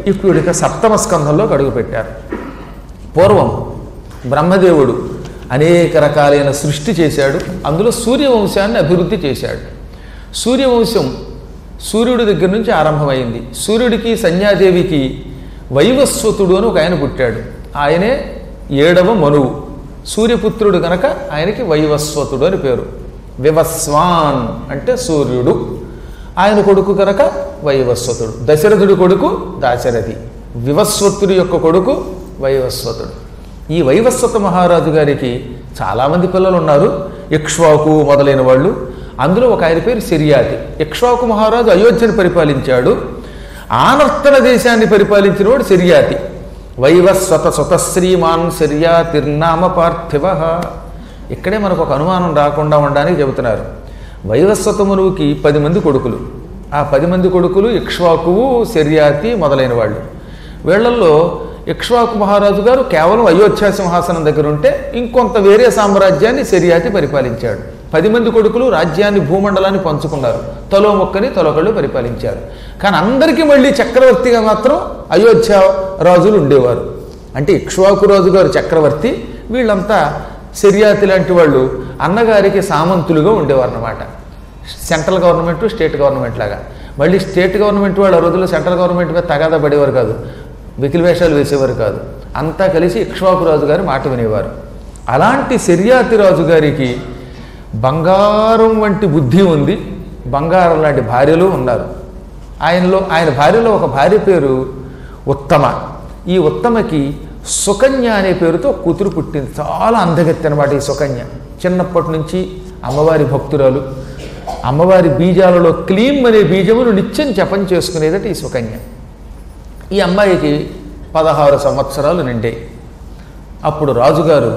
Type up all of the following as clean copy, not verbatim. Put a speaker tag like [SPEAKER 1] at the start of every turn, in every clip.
[SPEAKER 1] ఇప్పుడు ఇక సప్తమ స్కంధంలోకి అడుగుపెట్టారు. పూర్వం బ్రహ్మదేవుడు అనేక రకాలైన సృష్టి చేశాడు. అందులో సూర్యవంశాన్ని అభివృద్ధి చేశాడు. సూర్యవంశం సూర్యుడి దగ్గర నుంచి ఆరంభమైంది. సూర్యుడికి సంధ్యాదేవికి వైవస్వతుడు అని ఒక ఆయన పుట్టాడు. ఆయనే 7వ మనువు. సూర్యపుత్రుడు కనుక ఆయనకి వైవస్వతుడు అని పేరు. వివస్వాన్ అంటే సూర్యుడు. ఆయన కొడుకు కనుక వైవస్వతుడు. దశరథుడి కొడుకు దాశరథి. వివస్వతుడి యొక్క కొడుకు వైవస్వతుడు. ఈ వైవస్వత మహారాజు గారికి చాలామంది పిల్లలు ఉన్నారు. ఇక్ష్వాకు మొదలైన వాళ్ళు. అందులో ఒక ఆయన పేరు శర్యాతి. ఇక్ష్వాకు మహారాజు అయోధ్యను పరిపాలించాడు. ఆనర్తన దేశాన్ని పరిపాలించిన వాడు శర్యాతి. వైవస్వత స్వతశ్రీమాన్ శర్యాతిర్నామ పార్థివ. ఇక్కడే మనకు ఒక అనుమానం రాకుండా ఉండడానికి చెబుతున్నారు. వైవస్వత మనువుకి 10 మంది కొడుకులు. ఆ 10 మంది కొడుకులు ఇక్ష్వాకువు, శర్యాతి మొదలైన వాళ్ళు. వీళ్లలో ఇక్ష్వాకు మహారాజు గారు కేవలం అయోధ్య సింహాసనం దగ్గర ఉంటే ఇంకొంత వేరే సామ్రాజ్యాన్ని శర్యాతి పరిపాలించాడు. 10 మంది కొడుకులు రాజ్యాన్ని, భూమండలాన్ని పంచుకున్నారు. తలో మొక్కని తలొకళ్ళు పరిపాలించారు. కానీ అందరికీ మళ్ళీ చక్రవర్తిగా మాత్రం అయోధ్య రాజులు ఉండేవారు. అంటే ఇక్ష్వాకు రాజు గారు చక్రవర్తి, వీళ్ళంతా శర్యాతి లాంటి వాళ్ళు అన్నగారికి సామంతులుగా ఉండేవారు అన్నమాట. సెంట్రల్ గవర్నమెంట్, స్టేట్ గవర్నమెంట్ లాగా. మళ్ళీ స్టేట్ గవర్నమెంట్ వాళ్ళు ఆ రోజుల్లో సెంట్రల్ గవర్నమెంట్ మీద తగాదా పడేవారు కాదు, వెకిలి వేషాలు వేసేవారు కాదు. అంతా కలిసి ఇక్ష్వాకు రాజు గారి మాట వినేవారు. అలాంటి శర్యాతి రాజు గారికి బంగారం వంటి బుద్ధి ఉంది. బంగారం లాంటి భార్యలు ఉన్నారు. ఆయన భార్యలో ఒక భార్య పేరు ఉత్తమ. ఈ ఉత్తమకి సుకన్య అనే పేరుతో కూతురు పుట్టింది. చాలా అందగత్తి అనమాట ఈ సుకన్య. చిన్నప్పటి నుంచి అమ్మవారి భక్తురాలు. అమ్మవారి బీజాలలో క్లీం అనే బీజమును నిత్యం జపం చేసుకునేదట ఈ సుకన్య. ఈ అమ్మాయికి 16 సంవత్సరాలు నిండాయి. అప్పుడు రాజుగారు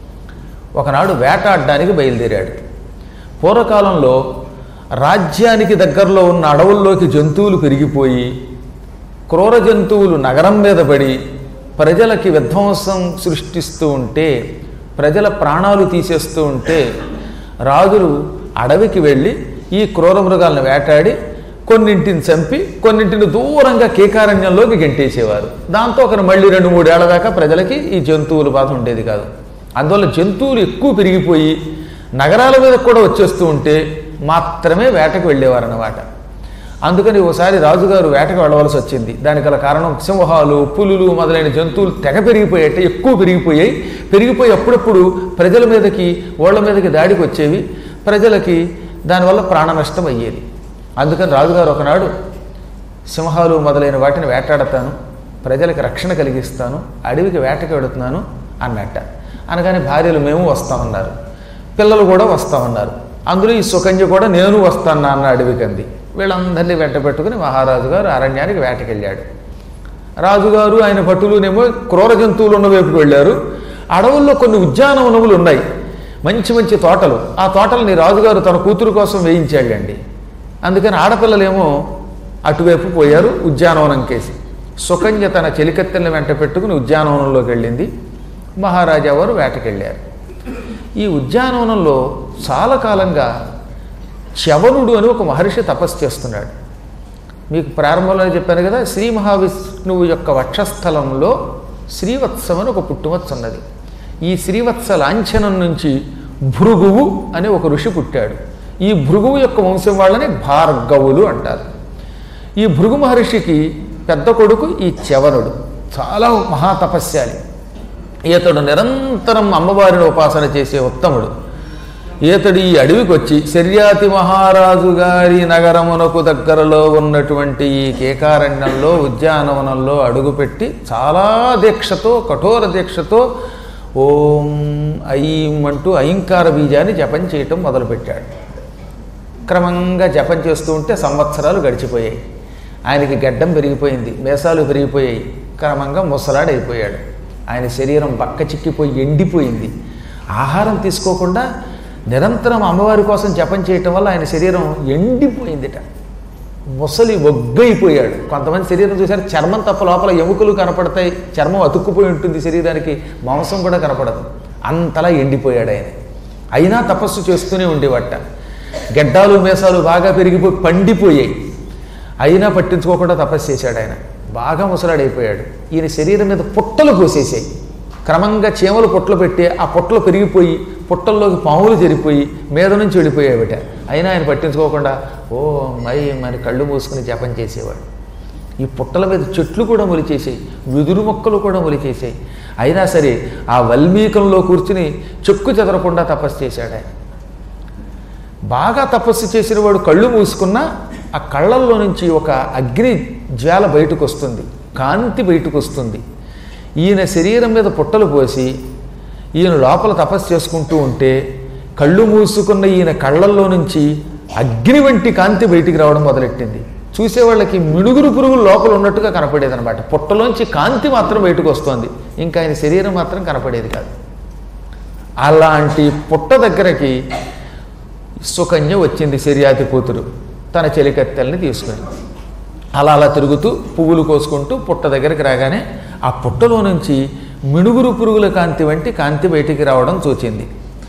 [SPEAKER 1] ఒకనాడు వేటాడడానికి బయలుదేరాడు. పూర్వకాలంలో రాజ్యానికి దగ్గరలో ఉన్న అడవుల్లోకి జంతువులు పెరిగిపోయి క్రూర జంతువులు నగరం మీద పడి ప్రజలకి విధ్వంసం సృష్టిస్తూ ఉంటే, ప్రజల ప్రాణాలు తీసేస్తూ ఉంటే రాజులు అడవికి వెళ్ళి ఈ క్రూర మృగాలను వేటాడి కొన్నింటిని చంపి కొన్నింటిని దూరంగా కేకారణ్యంలోకి గెంటేసేవారు. దాంతో ఒక మళ్ళీ 2-3 ఏళ్ల దాకా ప్రజలకి ఈ జంతువుల బాధ ఉండేది కాదు. అందువల్ల జంతువులు ఎక్కువ పెరిగిపోయి నగరాల మీద కూడా వచ్చేస్తూ ఉంటే మాత్రమే వేటకు వెళ్ళేవారు అన్నమాట. అందుకని ఓసారి రాజుగారు వేటకు వెళ్ళవలసి వచ్చింది. దానికి గల కారణం సింహాలు, పులులు మొదలైన జంతువులు తెగ పెరిగిపోయాయి, ఎక్కువ పెరిగిపోయి అప్పుడప్పుడు ప్రజల మీదకి, ఓళ్ల మీదకి దాడికి వచ్చేవి. ప్రజలకి దానివల్ల ప్రాణ నష్టం అయ్యేది. అందుకని రాజుగారు ఒకనాడు సింహాలు మొదలైన వాటిని వేటాడతాను, ప్రజలకు రక్షణ కలిగిస్తాను, అడవికి వేటకి వెడుతున్నాను అన్నట్ట. అనగానే భార్యలు మేము వస్తామన్నారు, పిల్లలు కూడా వస్తామన్నారు. అందులో ఈ సుకన్య కూడా నేను వస్తాను అన్న అడవికి అంది. వీళ్ళందరినీ వెంట పెట్టుకుని మహారాజు గారు అరణ్యానికి వేటకెళ్ళాడు. రాజుగారు ఆయన భటులునేమో క్రూర జంతువులు ఉన్న వైపుకి వెళ్ళారు. అడవుల్లో కొన్ని ఉద్యానవనములు ఉన్నాయి, మంచి మంచి తోటలు. ఆ తోటలని రాజుగారు తన కూతురు కోసం వేయించాడండి. అందుకని ఆడపిల్లలేమో అటువైపు పోయారు ఉద్యానవనం కేసి. సుకన్య తన చెలికత్తెల్ని వెంట పెట్టుకుని ఉద్యానవనంలోకి వెళ్ళింది. మహారాజా వారు వేటకెళ్ళారు. ఈ ఉద్యానవనంలో చాలా కాలంగా చ్యవనుడు అని ఒక మహర్షి తపస్సు చేస్తున్నాడు. మీకు ప్రారంభంలో చెప్పాను కదా, శ్రీ మహావిష్ణువు యొక్క వక్షస్థలంలో శ్రీవత్సం అని ఒక పుట్టుమచ్చ ఉన్నది. ఈ శ్రీవత్స లాంఛనం నుంచి భృగువు అనే ఒక ఋషి పుట్టాడు. ఈ భృగువు యొక్క వంశం వాళ్ళని భార్గవులు అంటారు. ఈ భృగు మహర్షికి పెద్ద కొడుకు ఈ చ్యవనుడు. చాలా మహాతపస్యాలి. ఈతడు నిరంతరం అమ్మవారిని ఉపాసన చేసే ఉత్తముడు. ఈతడు ఈ అడవికి వచ్చి శర్యాతి మహారాజు గారి నగరమునకు దగ్గరలో ఉన్నటువంటి ఈ కేకారణ్యంలో ఉద్యానవనంలో అడుగుపెట్టి చాలా దీక్షతో, కఠోర దీక్షతో ఓం ఐం అంటూ ఐంకార బీజాన్ని జపం చేయటం మొదలుపెట్టాడు. క్రమంగా జపం చేస్తూ ఉంటే సంవత్సరాలు గడిచిపోయాయి. ఆయనకి గడ్డం పెరిగిపోయింది, మీసాలు పెరిగిపోయాయి. క్రమంగా ముసలాడైపోయాడు. ఆయన శరీరం బక్క చిక్కిపోయి ఎండిపోయింది. ఆహారం తీసుకోకుండా నిరంతరం అమ్మవారి కోసం జపం చేయటం వల్ల ఆయన శరీరం ఎండిపోయిందిట. ముసలి ఒగ్గైపోయాడు. కొంతమంది శరీరం చూసారు, చర్మం తప్ప లోపల ఎముకలు కనపడతాయి, చర్మం అతుక్కుపోయి ఉంటుంది శరీరానికి, మాంసం కూడా కనపడదు. అంతలా ఎండిపోయాడు ఆయన. అయినా తపస్సు చేస్తూనే ఉండేవట. గడ్డాలు మీసాలు బాగా పెరిగిపోయి పండిపోయాయి. అయినా పట్టించుకోకుండా తపస్సు చేశాడు ఆయన. బాగా ముసలాడైపోయాడు. ఈయన శరీరం మీద పుట్టలు పోసేసాయి. క్రమంగా చీమలు పుట్టలు పెట్టి ఆ పుట్టలు పెరిగిపోయి పుట్టల్లోకి పాములు జరిపోయి మీద నుంచి వెళ్ళిపోయావిట. అయినా ఆయన పట్టించుకోకుండా మరి కళ్ళు మూసుకుని జపం చేసేవాడు. ఈ పుట్టల మీద చెట్లు కూడా మొలిచేసాయి, వెదురు మొక్కలు కూడా మొలిచేసాయి. అయినా సరే ఆ వల్మీకంలో కూర్చుని చెక్కు చెదరకుండా తపస్సు చేశాడు ఆయన. బాగా తపస్సు చేసిన వాడు కళ్ళు మూసుకున్నా ఆ కళ్ళల్లో నుంచి ఒక అగ్ని జ్వాల బయటకు వస్తుంది, కాంతి బయటకు వస్తుంది. ఈయన శరీరం మీద పుట్టలు పోసి ఈయన లోపల తపస్సు చేసుకుంటూ ఉంటే కళ్ళు మూసుకున్న ఈయన కళ్ళల్లో నుంచి అగ్ని వంటి కాంతి బయటికి రావడం మొదలెట్టింది. చూసేవాళ్ళకి మిడుగురు పురుగులు లోపల ఉన్నట్టుగా కనపడేది అనమాట. పుట్టలోంచి కాంతి మాత్రం బయటకు వస్తుంది, ఇంకా ఆయన శరీరం మాత్రం కనపడేది కాదు. అలాంటి పుట్ట దగ్గరకి సుకన్య వచ్చింది, శర్యాతి కూతురు, తన చెలికత్తెల్ని తీసుకుని అలా తిరుగుతూ పువ్వులు కోసుకుంటూ పుట్ట దగ్గరికి రాగానే ఆ పుట్టలో నుంచి మిడుగురు పురుగుల కాంతి వంటి కాంతి బయటికి రావడం చూచింది.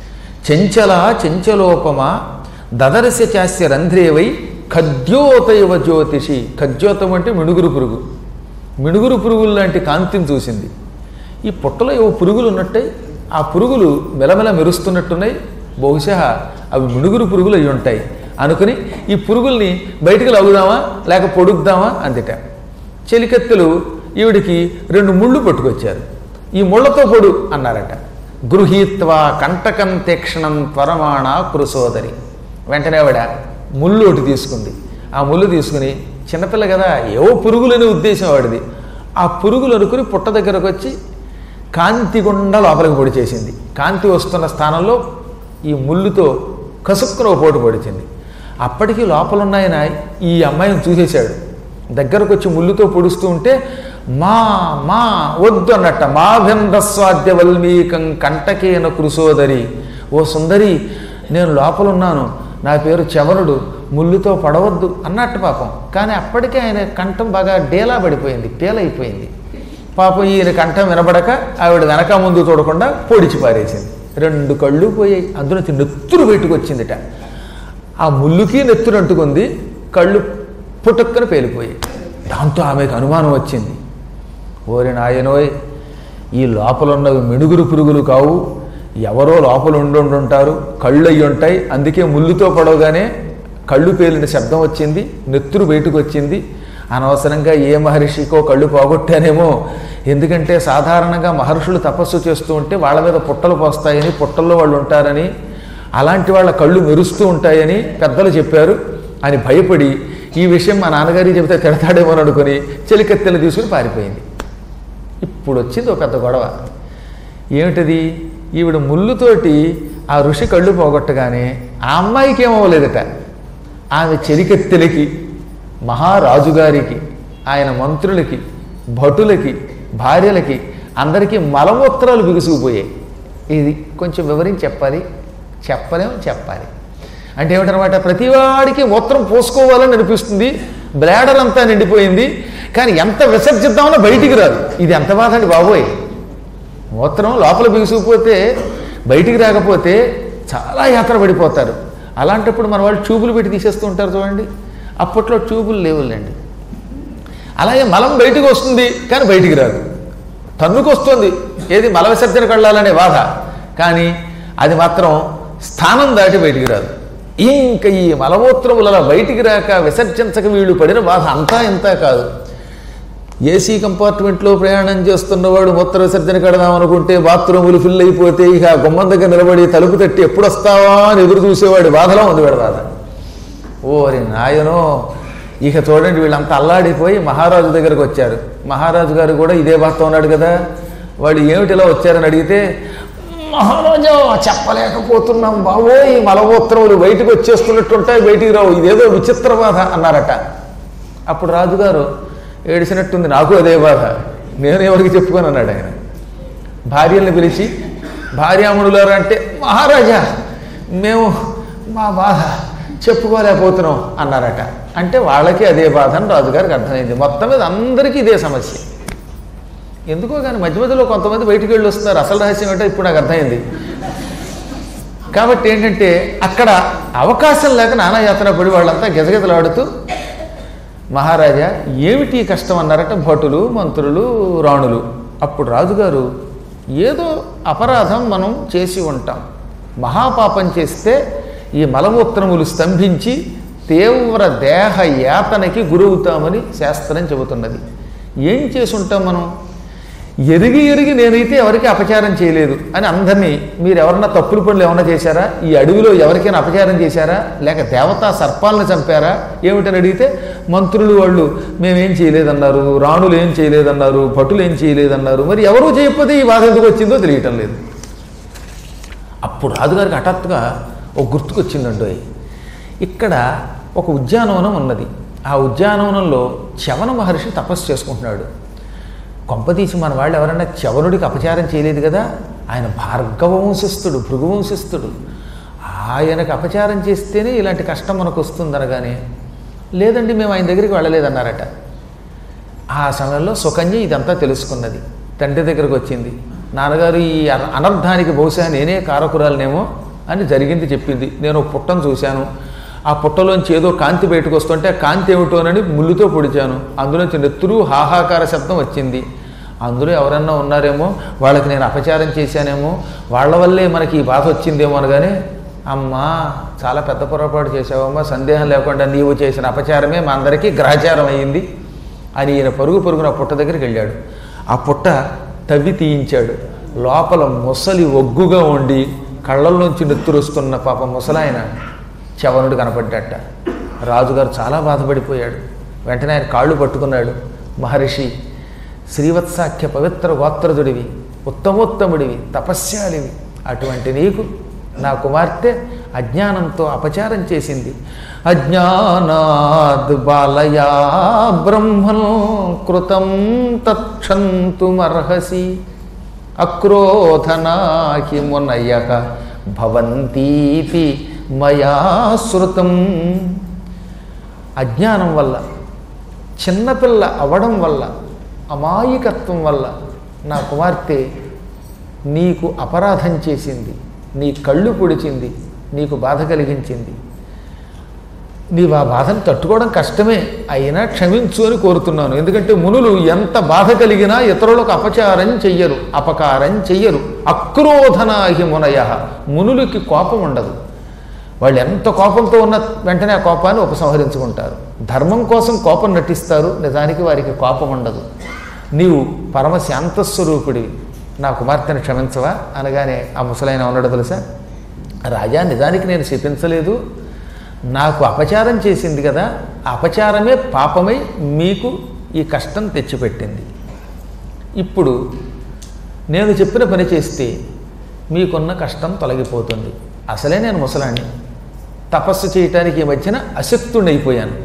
[SPEAKER 1] చెంచలోపమ దదర్శ చాస్య రంధ్రేవై ఖద్యోతయవ జ్యోతిషి. ఖద్యోతం అంటే మిడుగురు పురుగు. మిడుగురు పురుగులు లాంటి కాంతిని చూసింది. ఈ పుట్టలో ఏవో పురుగులు ఉన్నట్టాయి, ఆ పురుగులు మెలమెల మెరుస్తున్నట్టున్నాయి, బహుశా అవి మిడుగురు పురుగులు అయి ఉంటాయి అనుకుని ఈ పురుగుల్ని బయటికి లాగుదామా లేక పొడుద్దామా అందిట. చెలికత్తెలు ఈవిడికి 2 ముళ్ళు పట్టుకొచ్చారు. ఈ ముళ్లతో పొడు అన్నారట. గృహీత్వా కంటకం తీక్షణం త్వరమాణ కృసోదరి. వెంటనే ఆవిడ ముళ్ళు ఒకటి తీసుకుంది. ఆ ముళ్ళు తీసుకుని, చిన్నపిల్ల కదా ఏవో పురుగులనే ఉద్దేశం వాడిది, ఆ పురుగులు అనుకుని పుట్ట దగ్గరకు వచ్చి కాంతి గుండా లోపలికి పొడి చేసింది. కాంతి వస్తున్న స్థానంలో ఈ ముళ్ళుతో కసుక్కున ఒక పోటు పొడిచింది. అప్పటికీ లోపలున్నాయన ఈ అమ్మాయిని చూసేశాడు. దగ్గరకు వచ్చి ముళ్ళుతో పొడుస్తూ ఉంటే మా వద్దు అన్నట్ట. మాభిందస్వాద్య వల్మీకం కంటకేన కృసోదరి. ఓ సుందరి, నేను లోపలున్నాను, నా పేరు చవనుడు, ముళ్ళుతో పడవద్దు అన్నట్టు పాపం. కానీ అప్పటికే ఆయన కంఠం బాగా డేలా పడిపోయింది, పేలైపోయింది. పాపం ఈయన కంఠం వినబడక ఆవిడ వెనక ముందు చూడకుండా పొడిచి పారేసింది. 2 కళ్ళు పోయాయి. అందులో నెత్తురు బయటకు వచ్చిందిట. ఆ ముళ్ళుకి నెత్తురు అంటుకుంది, కళ్ళు పుట్టుక్కన పేలిపోయాయి. దాంతో ఆమెకు అనుమానం వచ్చింది. ఓరి నాయనోయ్, ఈ లోపలున్నవి మిడుగురు పురుగులు కావు, ఎవరో లోపల ఉండుంటారు, కళ్ళు అయ్యి ఉంటాయి. అందుకే ముళ్ళుతో పడవగానే కళ్ళు పేలిన శబ్దం వచ్చింది, నెత్తురు బయటకు వచ్చింది. అనవసరంగా ఏ మహర్షికో కళ్ళు పోగొట్టానేమో. ఎందుకంటే సాధారణంగా మహర్షులు తపస్సు చేస్తూ ఉంటే వాళ్ళ మీద పుట్టలు పోస్తాయని, పుట్టల్లో వాళ్ళు ఉంటారని, అలాంటి వాళ్ళ కళ్ళు మెరుస్తూ ఉంటాయని పెద్దలు చెప్పారు అని భయపడి ఈ విషయం మా నాన్నగారికి చెబితే తిడతాడేమో అని అనుకుని చెలికత్తెలు తీసుకుని పారిపోయింది. ఇప్పుడు వచ్చింది ఒక పెద్ద గొడవ. ఏమిటది? ఈవిడ ముళ్ళుతోటి ఆ ఋషి కళ్ళు పోగొట్టగానే ఆ అమ్మాయికి ఏమవ్వలేదట, ఆమె చెలికత్తెలకి, మహారాజుగారికి, ఆయన మంత్రులకి, భటులకి, భార్యలకి అందరికీ మలమూత్రాలు బిగుసుకుపోయాయి. ఇది కొంచెం వివరించి చెప్పాలి. అంటే ఏమిటనమాట, ప్రతివాడికి మూత్రం పోసుకోవాలని అనిపిస్తుంది, బ్లాడర్ అంతా నిండిపోయింది, కానీ ఎంత విసర్జిద్దామన్నా బయటికి రాదు. ఇది ఎంత బాధ అండి బాబోయ్. మూత్రం లోపల బిగుసుకుపోతే బయటికి రాకపోతే చాలా యాత్ర పడిపోతారు. అలాంటప్పుడు మన వాళ్ళు ట్యూబులు పెట్టి తీసేస్తూ ఉంటారు చూడండి. అప్పట్లో ట్యూబులు లేవులేండి. అలాగే మలం బయటికి వస్తుంది కానీ బయటికి రాదు, తన్నుకు వస్తుంది. ఏది మల విసర్జనకు వెళ్ళాలనే బాధ, కానీ అది మాత్రం స్థానం దాటి బయటికి రాదు. ఇంకా ఈ మలమూత్రములు అలా బయటికి రాక విసర్జించక వీళ్ళు పడిన బాధ అంతా ఇంత కాదు. ఏసీ కంపార్ట్మెంట్లో ప్రయాణం చేస్తున్నవాడు మూత్ర విసర్జన కడదాం అనుకుంటే బాత్రూములు ఫిల్ అయిపోతే ఇక గుమ్మం దగ్గర నిలబడి తలుపు తట్టి ఎప్పుడు వస్తావా అని ఎదురు చూసేవాడు బాధలో ఉంది వీడ బాధ. ఓరి నాయనో, ఇక చూడండి వీళ్ళంతా అల్లాడిపోయి మహారాజు దగ్గరకు వచ్చారు. మహారాజు గారు కూడా ఇదే బాధతో ఉన్నాడు కదా. వాడు ఏమిటి ఇలా వచ్చారని అడిగితే, మహారాజా చెప్పలేకపోతున్నాం బాబోయ్, మలమూత్రములు బయటకు వచ్చేస్తున్నట్టుంటాయి, బయటికి రావు, ఇదేదో విచిత్ర బాధ అన్నారట. అప్పుడు రాజుగారు ఏడిసినట్టుంది, నాకు అదే బాధ, నేను ఎవరికి చెప్పుకొని అన్నాడు ఆయన. భార్యల్ని పిలిచి, భార్యామణులారా అంటే, మహారాజా మేము మా బాధ చెప్పుకోలేకపోతున్నాం అన్నారట. అంటే వాళ్ళకి అదే బాధ అని రాజుగారికి అర్థమైంది. మొత్తం మీద అందరికీ ఇదే సమస్య. ఎందుకో కానీ మధ్య మధ్యలో కొంతమంది బయటికి వెళ్ళి వస్తున్నారు. అసలు రహస్యం ఏంటో ఇప్పుడు నాకు అర్థమైంది. కాబట్టి ఏంటంటే అక్కడ అవకాశం లేక నానాయాతన పడి వాళ్ళంతా గజగజలాడుతూ మహారాజా ఏమిటి కష్టం అన్నారట భటులు, మంత్రులు, రాణులు. అప్పుడు రాజుగారు, ఏదో అపరాధం మనం చేసి ఉంటాం, మహాపాపం చేస్తే ఈ మలమూత్రములు స్తంభించి తీవ్ర దేహ యాతనకి గురవుతామని శాస్త్రం చెబుతున్నది. ఏం చేసి ఉంటాం మనం? ఎరిగి నేనైతే ఎవరికి అపచారం చేయలేదు అని అందరినీ, మీరు ఎవరన్నా తప్పులు పనులు ఏమన్నా చేశారా, ఈ అడవిలో ఎవరికైనా అపచారం చేశారా, లేక దేవతా సర్పాలను చంపారా ఏమిటని అడిగితే మంత్రులు వాళ్ళు మేమేం చేయలేదన్నారు, రాణులు ఏం చేయలేదన్నారు, భటులు ఏం చేయలేదన్నారు. మరి ఎవరూ చేయకపోతే ఈ బాధ ఎందుకు వచ్చిందో తెలియటం లేదు. అప్పుడు రాజుగారికి హఠాత్తుగా ఒక గుర్తుకొచ్చిందండి. ఇక్కడ ఒక ఉద్యానవనం ఉన్నది. ఆ ఉద్యానవనంలో చవన మహర్షి తపస్సు చేసుకుంటున్నాడు. కొంపతీసి మన వాళ్ళు ఎవరైనా చవనుడికి అపచారం చేయలేదు కదా, ఆయన భార్గవ వంశస్థుడు, భృగు వంశస్థుడు. ఆయనకు అపచారం చేస్తేనే ఇలాంటి కష్టం మనకు వస్తుందనగానే, లేదండి మేము ఆయన దగ్గరికి వెళ్ళలేదన్నారట. ఆ సమయంలో సుకన్య ఇదంతా తెలుసుకున్నది. తండ్రి దగ్గరకు వచ్చింది. నాన్నగారు ఈ అనర్థానికి బహుశా నేనే కారకురాలనేమో అని జరిగింది చెప్పింది. నేను పుట్టను చూశాను, ఆ పుట్టలోంచి ఏదో కాంతి బయటకు వస్తుంటే ఆ కాంతి ఏమిటోనని ముళ్ళుతో పొడిచాను, అందులోంచి నెత్తురు హాహాకార శబ్దం వచ్చింది. అందులో ఎవరన్నా ఉన్నారేమో, వాళ్ళకి నేను అపచారం చేశానేమో, వాళ్ళ వల్లే మనకి ఈ బాధ వచ్చిందేమో అనగానే, అమ్మా చాలా పెద్ద పొరపాటు చేసావమ్మా, సందేహం లేకుండా నీవు చేసిన అపచారమే మా అందరికీ గ్రహచారం అయ్యింది అని ఈయన పరుగున పుట్ట దగ్గరికి వెళ్ళాడు. ఆ పుట్ట తవ్వి తీయించాడు. లోపల ముసలి ఒగ్గుగా ఉండి కళ్ళల్లోంచి నెత్తురు వస్తున్న పాప ముసలాయన చవనుడు కనపడ్డట. రాజుగారు చాలా బాధపడిపోయాడు. వెంటనే ఆయన కాళ్ళు పట్టుకున్నాడు. మహర్షి, శ్రీవత్సాఖ్య పవిత్ర గోత్రదుడివి, ఉత్తమోత్తముడివి, తపస్యాలివి, అటువంటి నీకు నా కుమార్తె అజ్ఞానంతో అపచారం చేసింది. అజ్ఞానాద్ బాలయా బ్రహ్మన్ కృతం తక్షంతుమర్హసి అక్రోధనాకి మునయః భవంతీతి మయా శృతం. అజ్ఞానం వల్ల, చిన్నపిల్ల అవడం వల్ల, అమాయకత్వం వల్ల నా కుమార్తె నీకు అపరాధం చేసింది, నీ కళ్ళు పొడిచింది, నీకు బాధ కలిగించింది. నీవు ఆ బాధను తట్టుకోవడం కష్టమే, అయినా క్షమించు అని కోరుతున్నాను. ఎందుకంటే మునులు ఎంత బాధ కలిగినా ఇతరులకు అపచారం చెయ్యరు, అపకారం చెయ్యరు. అక్రోధనాహి మునయః, మునులకి కోపం ఉండదు. వాళ్ళు ఎంత కోపంతో ఉన్న వెంటనే ఆ కోపాన్ని ఉపసంహరించుకుంటారు. ధర్మం కోసం కోపం నటిస్తారు, నిజానికి వారికి కోపం ఉండదు. నీవు పరమ శాంతస్వరూపుడివి, నా కుమార్తెను క్షమించవా అనగానే ఆ ముసలైన ఉన్నాడు తెలుసా, రాజా నిజానికి నేను శపించలేదు, నాకు అపచారం చేసింది కదా, అపచారమే పాపమై మీకు ఈ కష్టం తెచ్చిపెట్టింది. ఇప్పుడు నేను చెప్పిన పని చేస్తే మీకున్న కష్టం తొలగిపోతుంది. అసలే నేను ముసలాన్ని, తపస్సు చేయటానికి ఈ మధ్యన అశక్తుడైపోయాను.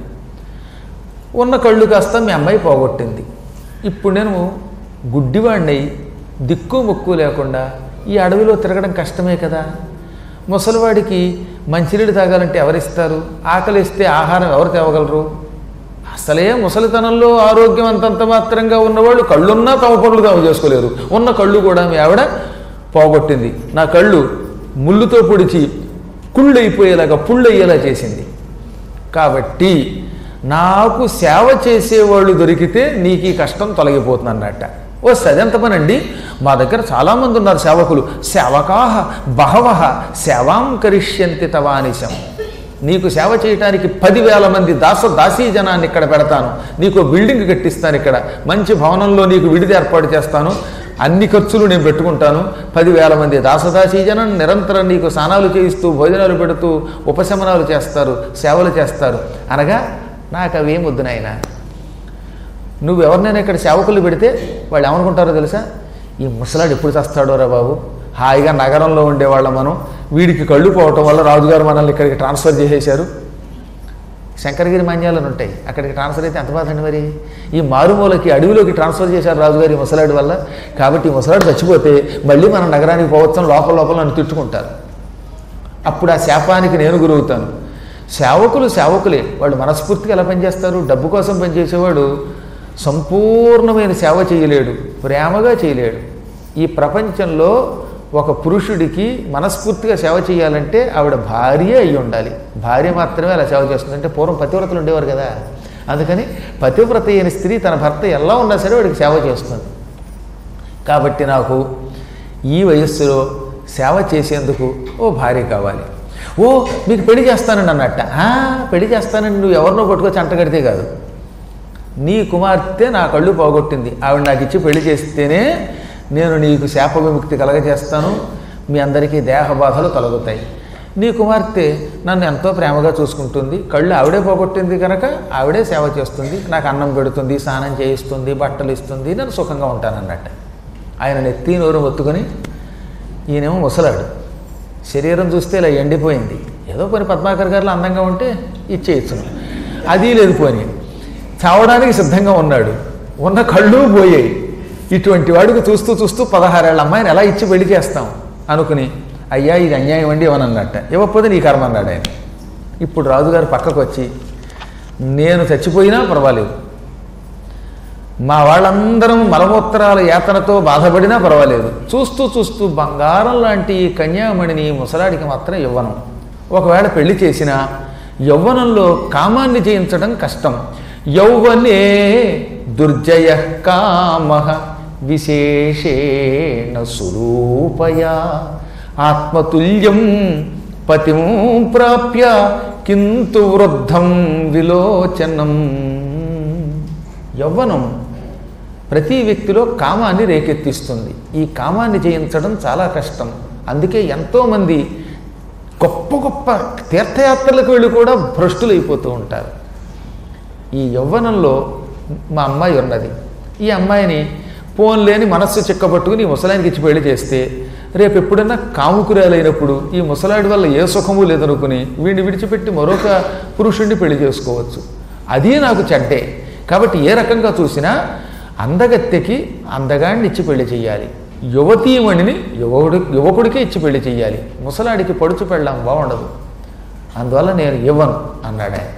[SPEAKER 1] ఉన్న కళ్ళు కాస్త మీ అమ్మాయి పోగొట్టింది. ఇప్పుడు నేను గుడ్డివాడినై దిక్కు మొక్కు లేకుండా ఈ అడవిలో తిరగడం కష్టమే కదా. ముసలివాడికి మంచినీళ్ళు తాగాలంటే ఎవరిస్తారు? ఆకలిస్తే ఆహారం ఎవరు తేవగలరు? అసలే ముసలితనంలో ఆరోగ్యం అంతంత మాత్రంగా ఉన్నవాళ్ళు కళ్ళున్నా తమ పనులు తాము చేసుకోలేరు. ఉన్న కళ్ళు కూడా మీ ఆవిడ పోగొట్టింది. నా కళ్ళు ముళ్ళుతో పొడిచి కుళ్ళైపోయేలాగా పుళ్ళయ్యేలా చేసింది. కాబట్టి నాకు సేవ చేసేవాళ్ళు దొరికితే నీకు ఈ కష్టం తొలగిపోతుంది అన్నట్ట. ఓ సదెంత పనండి, మా దగ్గర చాలామంది ఉన్నారు సేవకులు. సేవకాహ బహవః సేవాం కరిష్యంతి తవానిశం. నీకు సేవ చేయడానికి 10,000 మంది దాసీ జనాన్ని ఇక్కడ పెడతాను, నీకు బిల్డింగ్ కట్టిస్తాను, ఇక్కడ మంచి భవనంలో నీకు విడిది ఏర్పాటు చేస్తాను, అన్ని ఖర్చులు నేను పెట్టుకుంటాను. 10,000 మంది దాసదాసీ జనం నిరంతరం నీకు స్నానాలు చేయిస్తూ, భోజనాలు పెడుతూ, ఉపశమనాలు చేస్తారు, సేవలు చేస్తారు అనగా, నాకు అవేం వద్దు నాయనా. నువ్వు ఎవరినైనా ఇక్కడ సేవకులు పెడితే వాళ్ళు ఏమనుకుంటారో తెలుసా, ఈ ముసలాడు ఎప్పుడు చేస్తాడో రా బాబు, హాయిగా నగరంలో ఉండేవాళ్ళం మనం, వీడికి కళ్ళు పోవటం వల్ల రాజుగారు మనల్ని ఇక్కడికి ట్రాన్స్ఫర్ చేసేశారు. శంకరగిరి మాన్యాలను ఉంటాయి, అక్కడికి ట్రాన్స్ఫర్ అయితే ఎంత బాధ అండి. మరి ఈ మారుమూలకి అడవిలోకి ట్రాన్స్ఫర్ చేశారు రాజుగారి ముసలాడి వల్ల. కాబట్టి ఈ ముసలాడు చచ్చిపోతే మళ్ళీ మనం నగరానికి పోవచ్చని లోపల నన్ను తిట్టుకుంటారు. అప్పుడు ఆ శాపానికి నేను గురవుతాను. సేవకులు సేవకులే, వాళ్ళు మనస్ఫూర్తిగా ఎలా పనిచేస్తారు? డబ్బు కోసం పనిచేసేవాడు సంపూర్ణమైన సేవ చేయలేడు, ప్రేమగా చేయలేడు. ఈ ప్రపంచంలో ఒక పురుషుడికి మనస్ఫూర్తిగా సేవ చేయాలంటే ఆవిడ భార్య అయి ఉండాలి. భార్య మాత్రమే అలా సేవ చేస్తుంది. అంటే పూర్వం పతివ్రతలు ఉండేవారు కదా, అందుకని పతివ్రత అయిన స్త్రీ తన భర్త ఎలా ఉన్నా సరే వాడికి సేవ చేస్తుంది. కాబట్టి నాకు ఈ వయస్సులో సేవ చేసేందుకు ఓ భార్య కావాలి. ఓ మీకు పెళ్లి చేస్తానండి అన్నట్ట. పెళ్లి చేస్తానండి నువ్వు ఎవరినో పట్టుకొచ్చి అంటగడితే కాదు. నీ కుమార్తె నా కళ్ళు పోగొట్టింది, ఆవిడ నాకు ఇచ్చి పెళ్లి చేస్తేనే నేను నీకు శాప విముక్తి కలగజేస్తాను, మీ అందరికీ దేహ బాధలు తొలగుతాయి. నీ కుమార్తె నన్ను ఎంతో ప్రేమగా చూసుకుంటుంది, కళ్ళు ఆవిడే పోగొట్టింది కనుక ఆవిడే సేవ చేస్తుంది, నాకు అన్నం పెడుతుంది, స్నానం చేయిస్తుంది, బట్టలు ఇస్తుంది, నేను సుఖంగా ఉంటానన్నట్టు. ఆయన నెత్తి నోరు ఒత్తుకొని, ఈయనేమో ముసలాడు, శరీరం చూస్తే ఇలా ఎండిపోయింది, ఏదో పని పద్మాకర్ గారిలో అందంగా ఉంటే ఇచ్చేయచ్చును, అది లేదు పోని, చావడానికి సిద్ధంగా ఉన్నాడు, ఉన్న కళ్ళు పోయాయి. ఇటువంటి వాడికి చూస్తూ చూస్తూ 16 ఏళ్ళ అమ్మాయిని ఎలా ఇచ్చి పెళ్లి చేస్తాం అనుకుని, అయ్యా ఇది అన్యాయం అండి ఇవ్వనన్నట్ట. ఇవ్వకపోతే నీ కర్మ అన్నాడు ఆయన. ఇప్పుడు రాజుగారు పక్కకు వచ్చి, నేను చచ్చిపోయినా పర్వాలేదు, మా వాళ్ళందరం మలమూత్రాల యాతనతో బాధపడినా పర్వాలేదు, చూస్తూ చూస్తూ బంగారం లాంటి ఈ కన్యామణిని ముసలాడికి మాత్రం ఇవ్వను. ఒకవేళ పెళ్లి చేసినా యవ్వనంలో కామాన్ని జయించడం కష్టం. యౌవనే దుర్జయ కామ విశేషేణ సురూపయా ఆత్మతుల్యం పతిం ప్రాప్య కింతు వృద్ధం విలోచనం. యవ్వనం ప్రతి వ్యక్తిలో కామాన్ని రేకెత్తిస్తుంది. ఈ కామాన్ని జయించడం చాలా కష్టం. అందుకే ఎంతోమంది గొప్ప గొప్ప తీర్థయాత్రలకు వెళ్ళి కూడా భ్రష్టులైపోతూ ఉంటారు. ఈ యవ్వనంలో మా అమ్మాయి ఉన్నది, ఈ అమ్మాయిని పోన్లేని మనస్సు చిక్కబట్టుకుని ఈ ముసలానికి ఇచ్చి పెళ్లి చేస్తే రేపు ఎప్పుడన్నా కాముకురాలైనప్పుడు ఈ ముసలాడి వల్ల ఏ సుఖము లేదనుకుని వీడిని విడిచిపెట్టి మరొక పురుషుణ్ణి పెళ్లి చేసుకోవచ్చు. అది నాకు చెడ్డే. కాబట్టి ఏ రకంగా చూసినా అందగత్తెకి అందగాడిని ఇచ్చి పెళ్లి చేయాలి, యువతీమణిని యువకుడికి ఇచ్చి పెళ్లి చేయాలి, ముసలాడికి పడుచు పెళ్ళాం బాగుండదు, అందువల్ల నేను ఇవ్వను అన్నాడు ఆయన.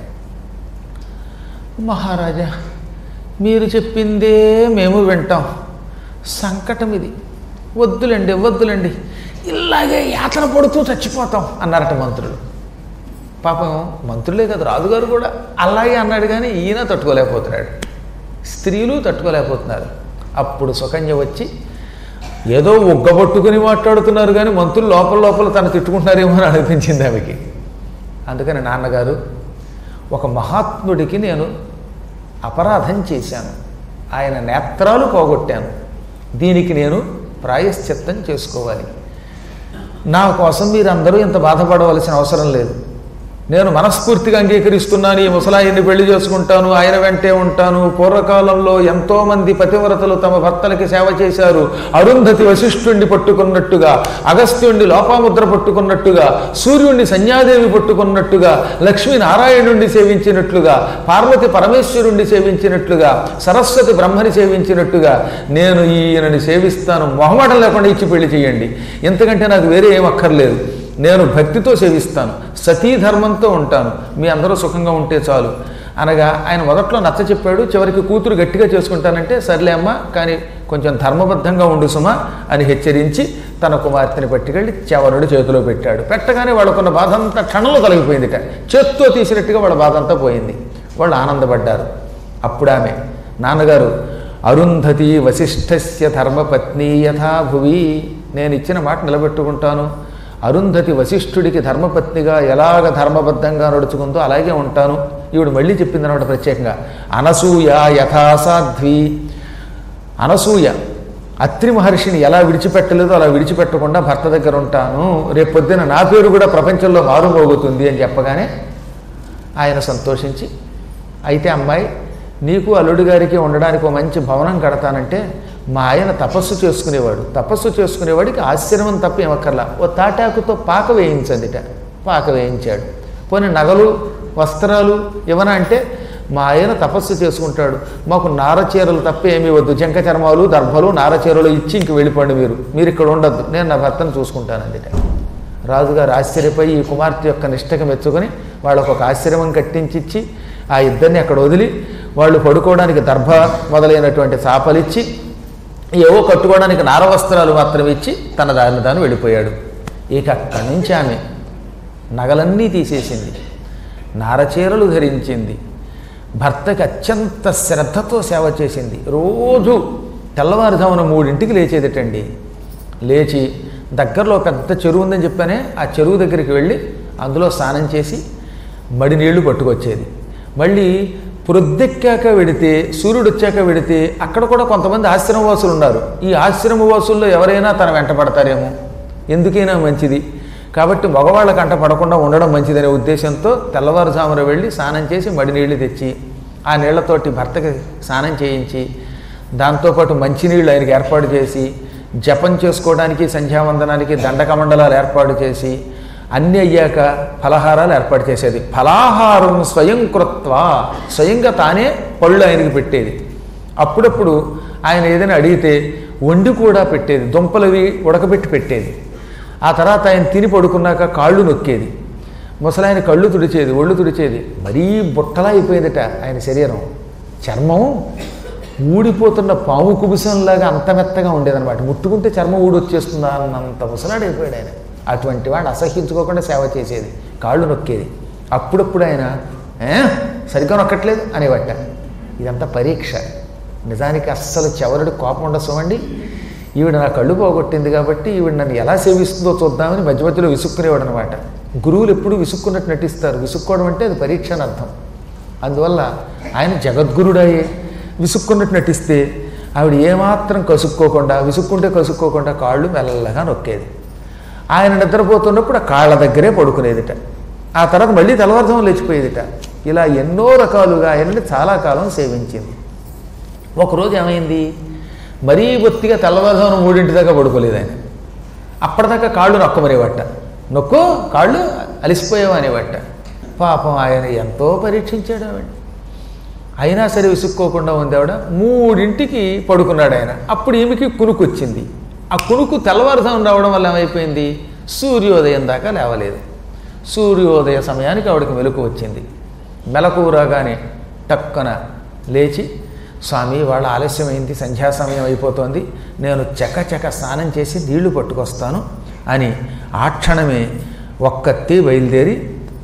[SPEAKER 1] మహారాజా మీరు చెప్పిందే మేము వింటాం, సంకటం ఇది, వద్దులండి వద్దులండి, ఇలాగే యాతన పడుతూ చచ్చిపోతాం అన్నారట మంత్రులు. పాపం మంత్రులే కదా రాజుగారు కూడా అలాగే అన్నాడు, కానీ ఈయన తట్టుకోలేకపోతున్నాడు, స్త్రీలు తట్టుకోలేకపోతున్నారు. అప్పుడు సుకన్య వచ్చి ఏదో ఉగ్గబట్టుకుని మాట్లాడుతున్నారు, కానీ మంత్రులు లోపల లోపల తను తిట్టుకుంటున్నారేమో అని అనిపించింది ఆమెకి. అందుకని నాన్నగారు, ఒక మహాత్ముడికి నేను అపరాధం చేశాను, ఆయన నేత్రాలు పోగొట్టాను, దీనికి నేను ప్రాయశ్చిత్తం చేసుకోవాలి. నా కోసం మీరందరూ ఇంత బాధపడవలసిన అవసరం లేదు. నేను మనస్ఫూర్తిగా అంగీకరిస్తున్నాను, ఈ ముసలాయిని పెళ్లి చేసుకుంటాను, ఆయన వెంటే ఉంటాను. పూర్వకాలంలో ఎంతోమంది పతివ్రతలు తమ భర్తలకి సేవ చేశారు. అరుంధతి వశిష్ఠుణ్ణి పట్టుకున్నట్టుగా, అగస్త్యుణ్ణి లోపాముద్ర పట్టుకున్నట్టుగా, సూర్యుణ్ణి సంధ్యాదేవి పట్టుకున్నట్టుగా, లక్ష్మీనారాయణుణ్ణి సేవించినట్లుగా, పార్వతి పరమేశ్వరుణ్ణి సేవించినట్లుగా, సరస్వతి బ్రహ్మని సేవించినట్టుగా నేను ఈయనని సేవిస్తాను, మొహమాటం లేకుండా ఇచ్చి పెళ్లి చేయండి, ఇంతకంటే నాకు వేరే ఏం అక్కర్లేదు, నేను భక్తితో సేవిస్తాను, సతీధర్మంతో ఉంటాను, మీ అందరూ సుఖంగా ఉంటే చాలు అనగా ఆయన మొదట్లో నచ్చ చెప్పాడు. చివరికి కూతురు గట్టిగా చేసుకుంటానంటే సర్లే అమ్మ, కానీ కొంచెం ధర్మబద్ధంగా ఉండు సుమా అని హెచ్చరించి తన కుమార్తెని పట్టుకెళ్ళి చవరుడి చేతిలో పెట్టాడు. పెట్టగానే వాళ్ళకున్న బాధ అంతా క్షణంలో తొలగిపోయిందిట, చేత్తో తీసినట్టుగా వాళ్ళ బాధ అంతా పోయింది. వాళ్ళు ఆనందపడ్డారు. అప్పుడు ఆమె, నాన్నగారు, అరుంధతి వశిష్ఠస్య ధర్మపత్ని యథా భువి, నేను ఇచ్చిన మాట నిలబెట్టుకుంటాను, అరుంధతి వశిష్ఠుడికి ధర్మపత్నిగా ఎలాగ ధర్మబద్ధంగా నడుచుకుందో అలాగే ఉంటాను. ఈవిడు మళ్ళీ చెప్పిందనమాట ప్రత్యేకంగా, అనసూయ యథాసాధ్వి, అనసూయ అత్రి మహర్షిని ఎలా విడిచిపెట్టలేదో అలా విడిచిపెట్టకుండా భర్త దగ్గర ఉంటాను, రేపు పొద్దున నా పేరు కూడా ప్రపంచంలో మారుమోగుతుంది అని చెప్పగానే ఆయన సంతోషించి, అయితే అమ్మాయి నీకు అల్లుడి గారికి ఉండడానికి ఒక మంచి భవనం కడతానంటే, మా ఆయన తపస్సు చేసుకునేవాడు, తపస్సు చేసుకునేవాడికి ఆశ్రమం తప్ప ఏమక్కర్లా, ఓ తాటాకుతో పాక వేయించండిట, పాక వేయించాడు. పోనీ నగలు వస్త్రాలు ఇవనా అంటే, మా ఆయన తపస్సు చేసుకుంటాడు, మాకు నారచీరలు తప్ప ఏమీ వద్దు, జంక చర్మాలు దర్భలు నారచీరలు ఇచ్చి ఇంక వెళ్ళిపోండి, మీరు ఇక్కడ ఉండద్దు, నేను నా భర్తను చూసుకుంటానండిట. రాజుగారు ఆశ్చర్యపోయి ఈ కుమార్తె యొక్క నిష్టకి మెచ్చుకొని వాళ్ళకు ఒక ఆశ్రమం కట్టించిచ్చి ఆ ఇద్దరిని అక్కడ వదిలి వాళ్ళు పడుకోవడానికి దర్భ మొదలైనటువంటి చాపలిచ్చి ఏవో కట్టుకోవడానికి నారవస్త్రాలు మాత్రం ఇచ్చి తన దారిని తాను వెళ్ళిపోయాడు. ఇక అక్కడి నుంచి ఆమె నగలన్నీ తీసేసింది, నారచీరలు ధరించింది, భర్తకి అత్యంత శ్రద్ధతో సేవ చేసింది. రోజు తెల్లవారుజామున 3ంటికి లేచేదటండి. లేచి దగ్గరలో పెద్ద చెరువు ఉందని చెప్పానే, ఆ చెరువు దగ్గరికి వెళ్ళి అందులో స్నానం చేసి మడి నీళ్లు పట్టుకొచ్చేది. మళ్ళీ ప్రొద్దెక్కాక వెడితే, సూర్యుడు వచ్చాక వెడితే అక్కడ కూడా కొంతమంది ఆశ్రమవాసులు ఉన్నారు. ఈ ఆశ్రమవాసుల్లో ఎవరైనా తన వెంట పడతారేమో, ఎందుకైనా మంచిది కాబట్టి మగవాళ్ళ కంట పడకుండా ఉండడం మంచిదనే ఉద్దేశంతో తెల్లవారుజామున వెళ్ళి స్నానం చేసి మడి నీళ్లు తెచ్చి ఆ నీళ్లతోటి భర్తకి స్నానం చేయించి, దాంతోపాటు మంచినీళ్ళు ఆయనకి ఏర్పాటు చేసి, జపం చేసుకోవడానికి సంధ్యావందనానికి దండకమండలాలు ఏర్పాటు చేసి, అన్నీ అయ్యాక ఫలహారాలు ఏర్పాటు చేసేది. ఫలాహారం స్వయం కృత్వా, స్వయంగా తానే పళ్ళు ఆయనకి పెట్టేది. అప్పుడప్పుడు ఆయన ఏదైనా అడిగితే వండి కూడా పెట్టేది, దుంపలవి ఉడకబెట్టి పెట్టేది. ఆ తర్వాత ఆయన తిని పడుకున్నాక కాళ్ళు నొక్కేది. ముసలాయన కళ్ళు తుడిచేది, ఒళ్ళు తుడిచేది. మరీ బుట్టలా అయిపోయేదట ఆయన శరీరం. చర్మం ఊడిపోతున్న పాము కుబుసంలాగా అంత మెత్తగా ఉండేదన్నమాట. ముట్టుకుంటే చర్మం ఊడొచ్చేస్తుందా అన్నంత ముసలాడైపోయాడు ఆయన. అటువంటి వాడు అసహ్యించుకోకుండా సేవ చేసేది, కాళ్ళు నొక్కేది. అప్పుడప్పుడు ఆయన సరిగ్గా నొక్కట్లేదు అనేవట. ఇదంతా పరీక్ష. నిజానికి అస్సలు చెవరుడు కోపం ఉండసమండి. ఈవిడ నా కళ్ళు పోగొట్టింది కాబట్టి ఈవిడ నన్ను ఎలా సేవిస్తుందో చూద్దామని మధ్య మధ్యలో విసుక్కునేవాడు అనమాట. గురువులు ఎప్పుడు విసుక్కున్నట్టు నటిస్తారు. విసుక్కోవడం అంటే అది పరీక్ష అని అర్థం. అందువల్ల ఆయన జగద్గురుడయ్యే విసుక్కున్నట్టు నటిస్తే ఆవిడ ఏమాత్రం కసుక్కోకుండా, విసుక్కుంటే కసుక్కోకుండా కాళ్ళు మెల్లగా నొక్కేది. ఆయన నిద్రపోతున్నప్పుడు ఆ కాళ్ళ దగ్గరే పడుకునేదిట. ఆ తర్వాత మళ్ళీ తెల్లవారుజామున లేచిపోయేదిట. ఇలా ఎన్నో రకాలుగా ఆయనని చాలా కాలం సేవించింది. ఒకరోజు ఏమైంది, మరీ బొత్తిగా తెల్లవారుజామున 3ంటి దాకా పడుకోలేదు ఆయన. అప్పటిదాకా కాళ్ళు నొక్కమనేవట. నొక్కు కాళ్ళు అలిసిపోయావు అనేవట. పాపం ఆయన ఎంతో పరీక్షించాడు ఆవిడ. అయినా సరే విసుక్కోకుండా ఉంది ఆవిడ. 3ంటికి పడుకున్నాడు ఆయన. అప్పుడు ఈమెకి కునుకు వచ్చింది. ఆ కునుకు తెల్లవారుజామున రావడం వల్ల ఏమైపోయింది, సూర్యోదయం దాకా లేవలేదు. సూర్యోదయ సమయానికి ఆవిడకి మెలకు వచ్చింది. మెలకు రాగానే టక్కన లేచి, స్వామి వాళ్ళ ఆలస్యమైంది, సంధ్యా సమయం అయిపోతోంది, నేను చకచక స్నానం చేసి నీళ్లు పట్టుకొస్తాను అని ఆ క్షణమే ఒక్కత్తి బయలుదేరి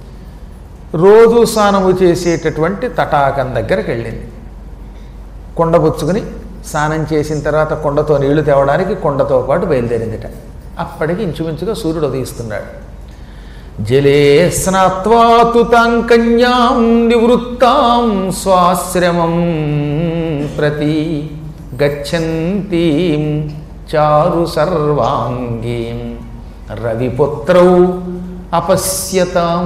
[SPEAKER 1] రోజు స్నానము చేసేటటువంటి తటాకం దగ్గరికి వెళ్ళింది. కుండబుచ్చుకుని స్నానం చేసిన తర్వాత కుండతో నీళ్లు తేవడానికి కుండతో పాటు బయలుదేరిందిట. అప్పటికి ఇంచుమించుగా సూర్యుడు ఉదయిస్తున్నాడు. జలే స్నాత్వాతు తాం కన్యాం నివృత్తాం స్వాశ్రమం ప్రతి గచ్చంతీం చారు సర్వాంగీం రవిపుత్రౌ అపశ్యతాం.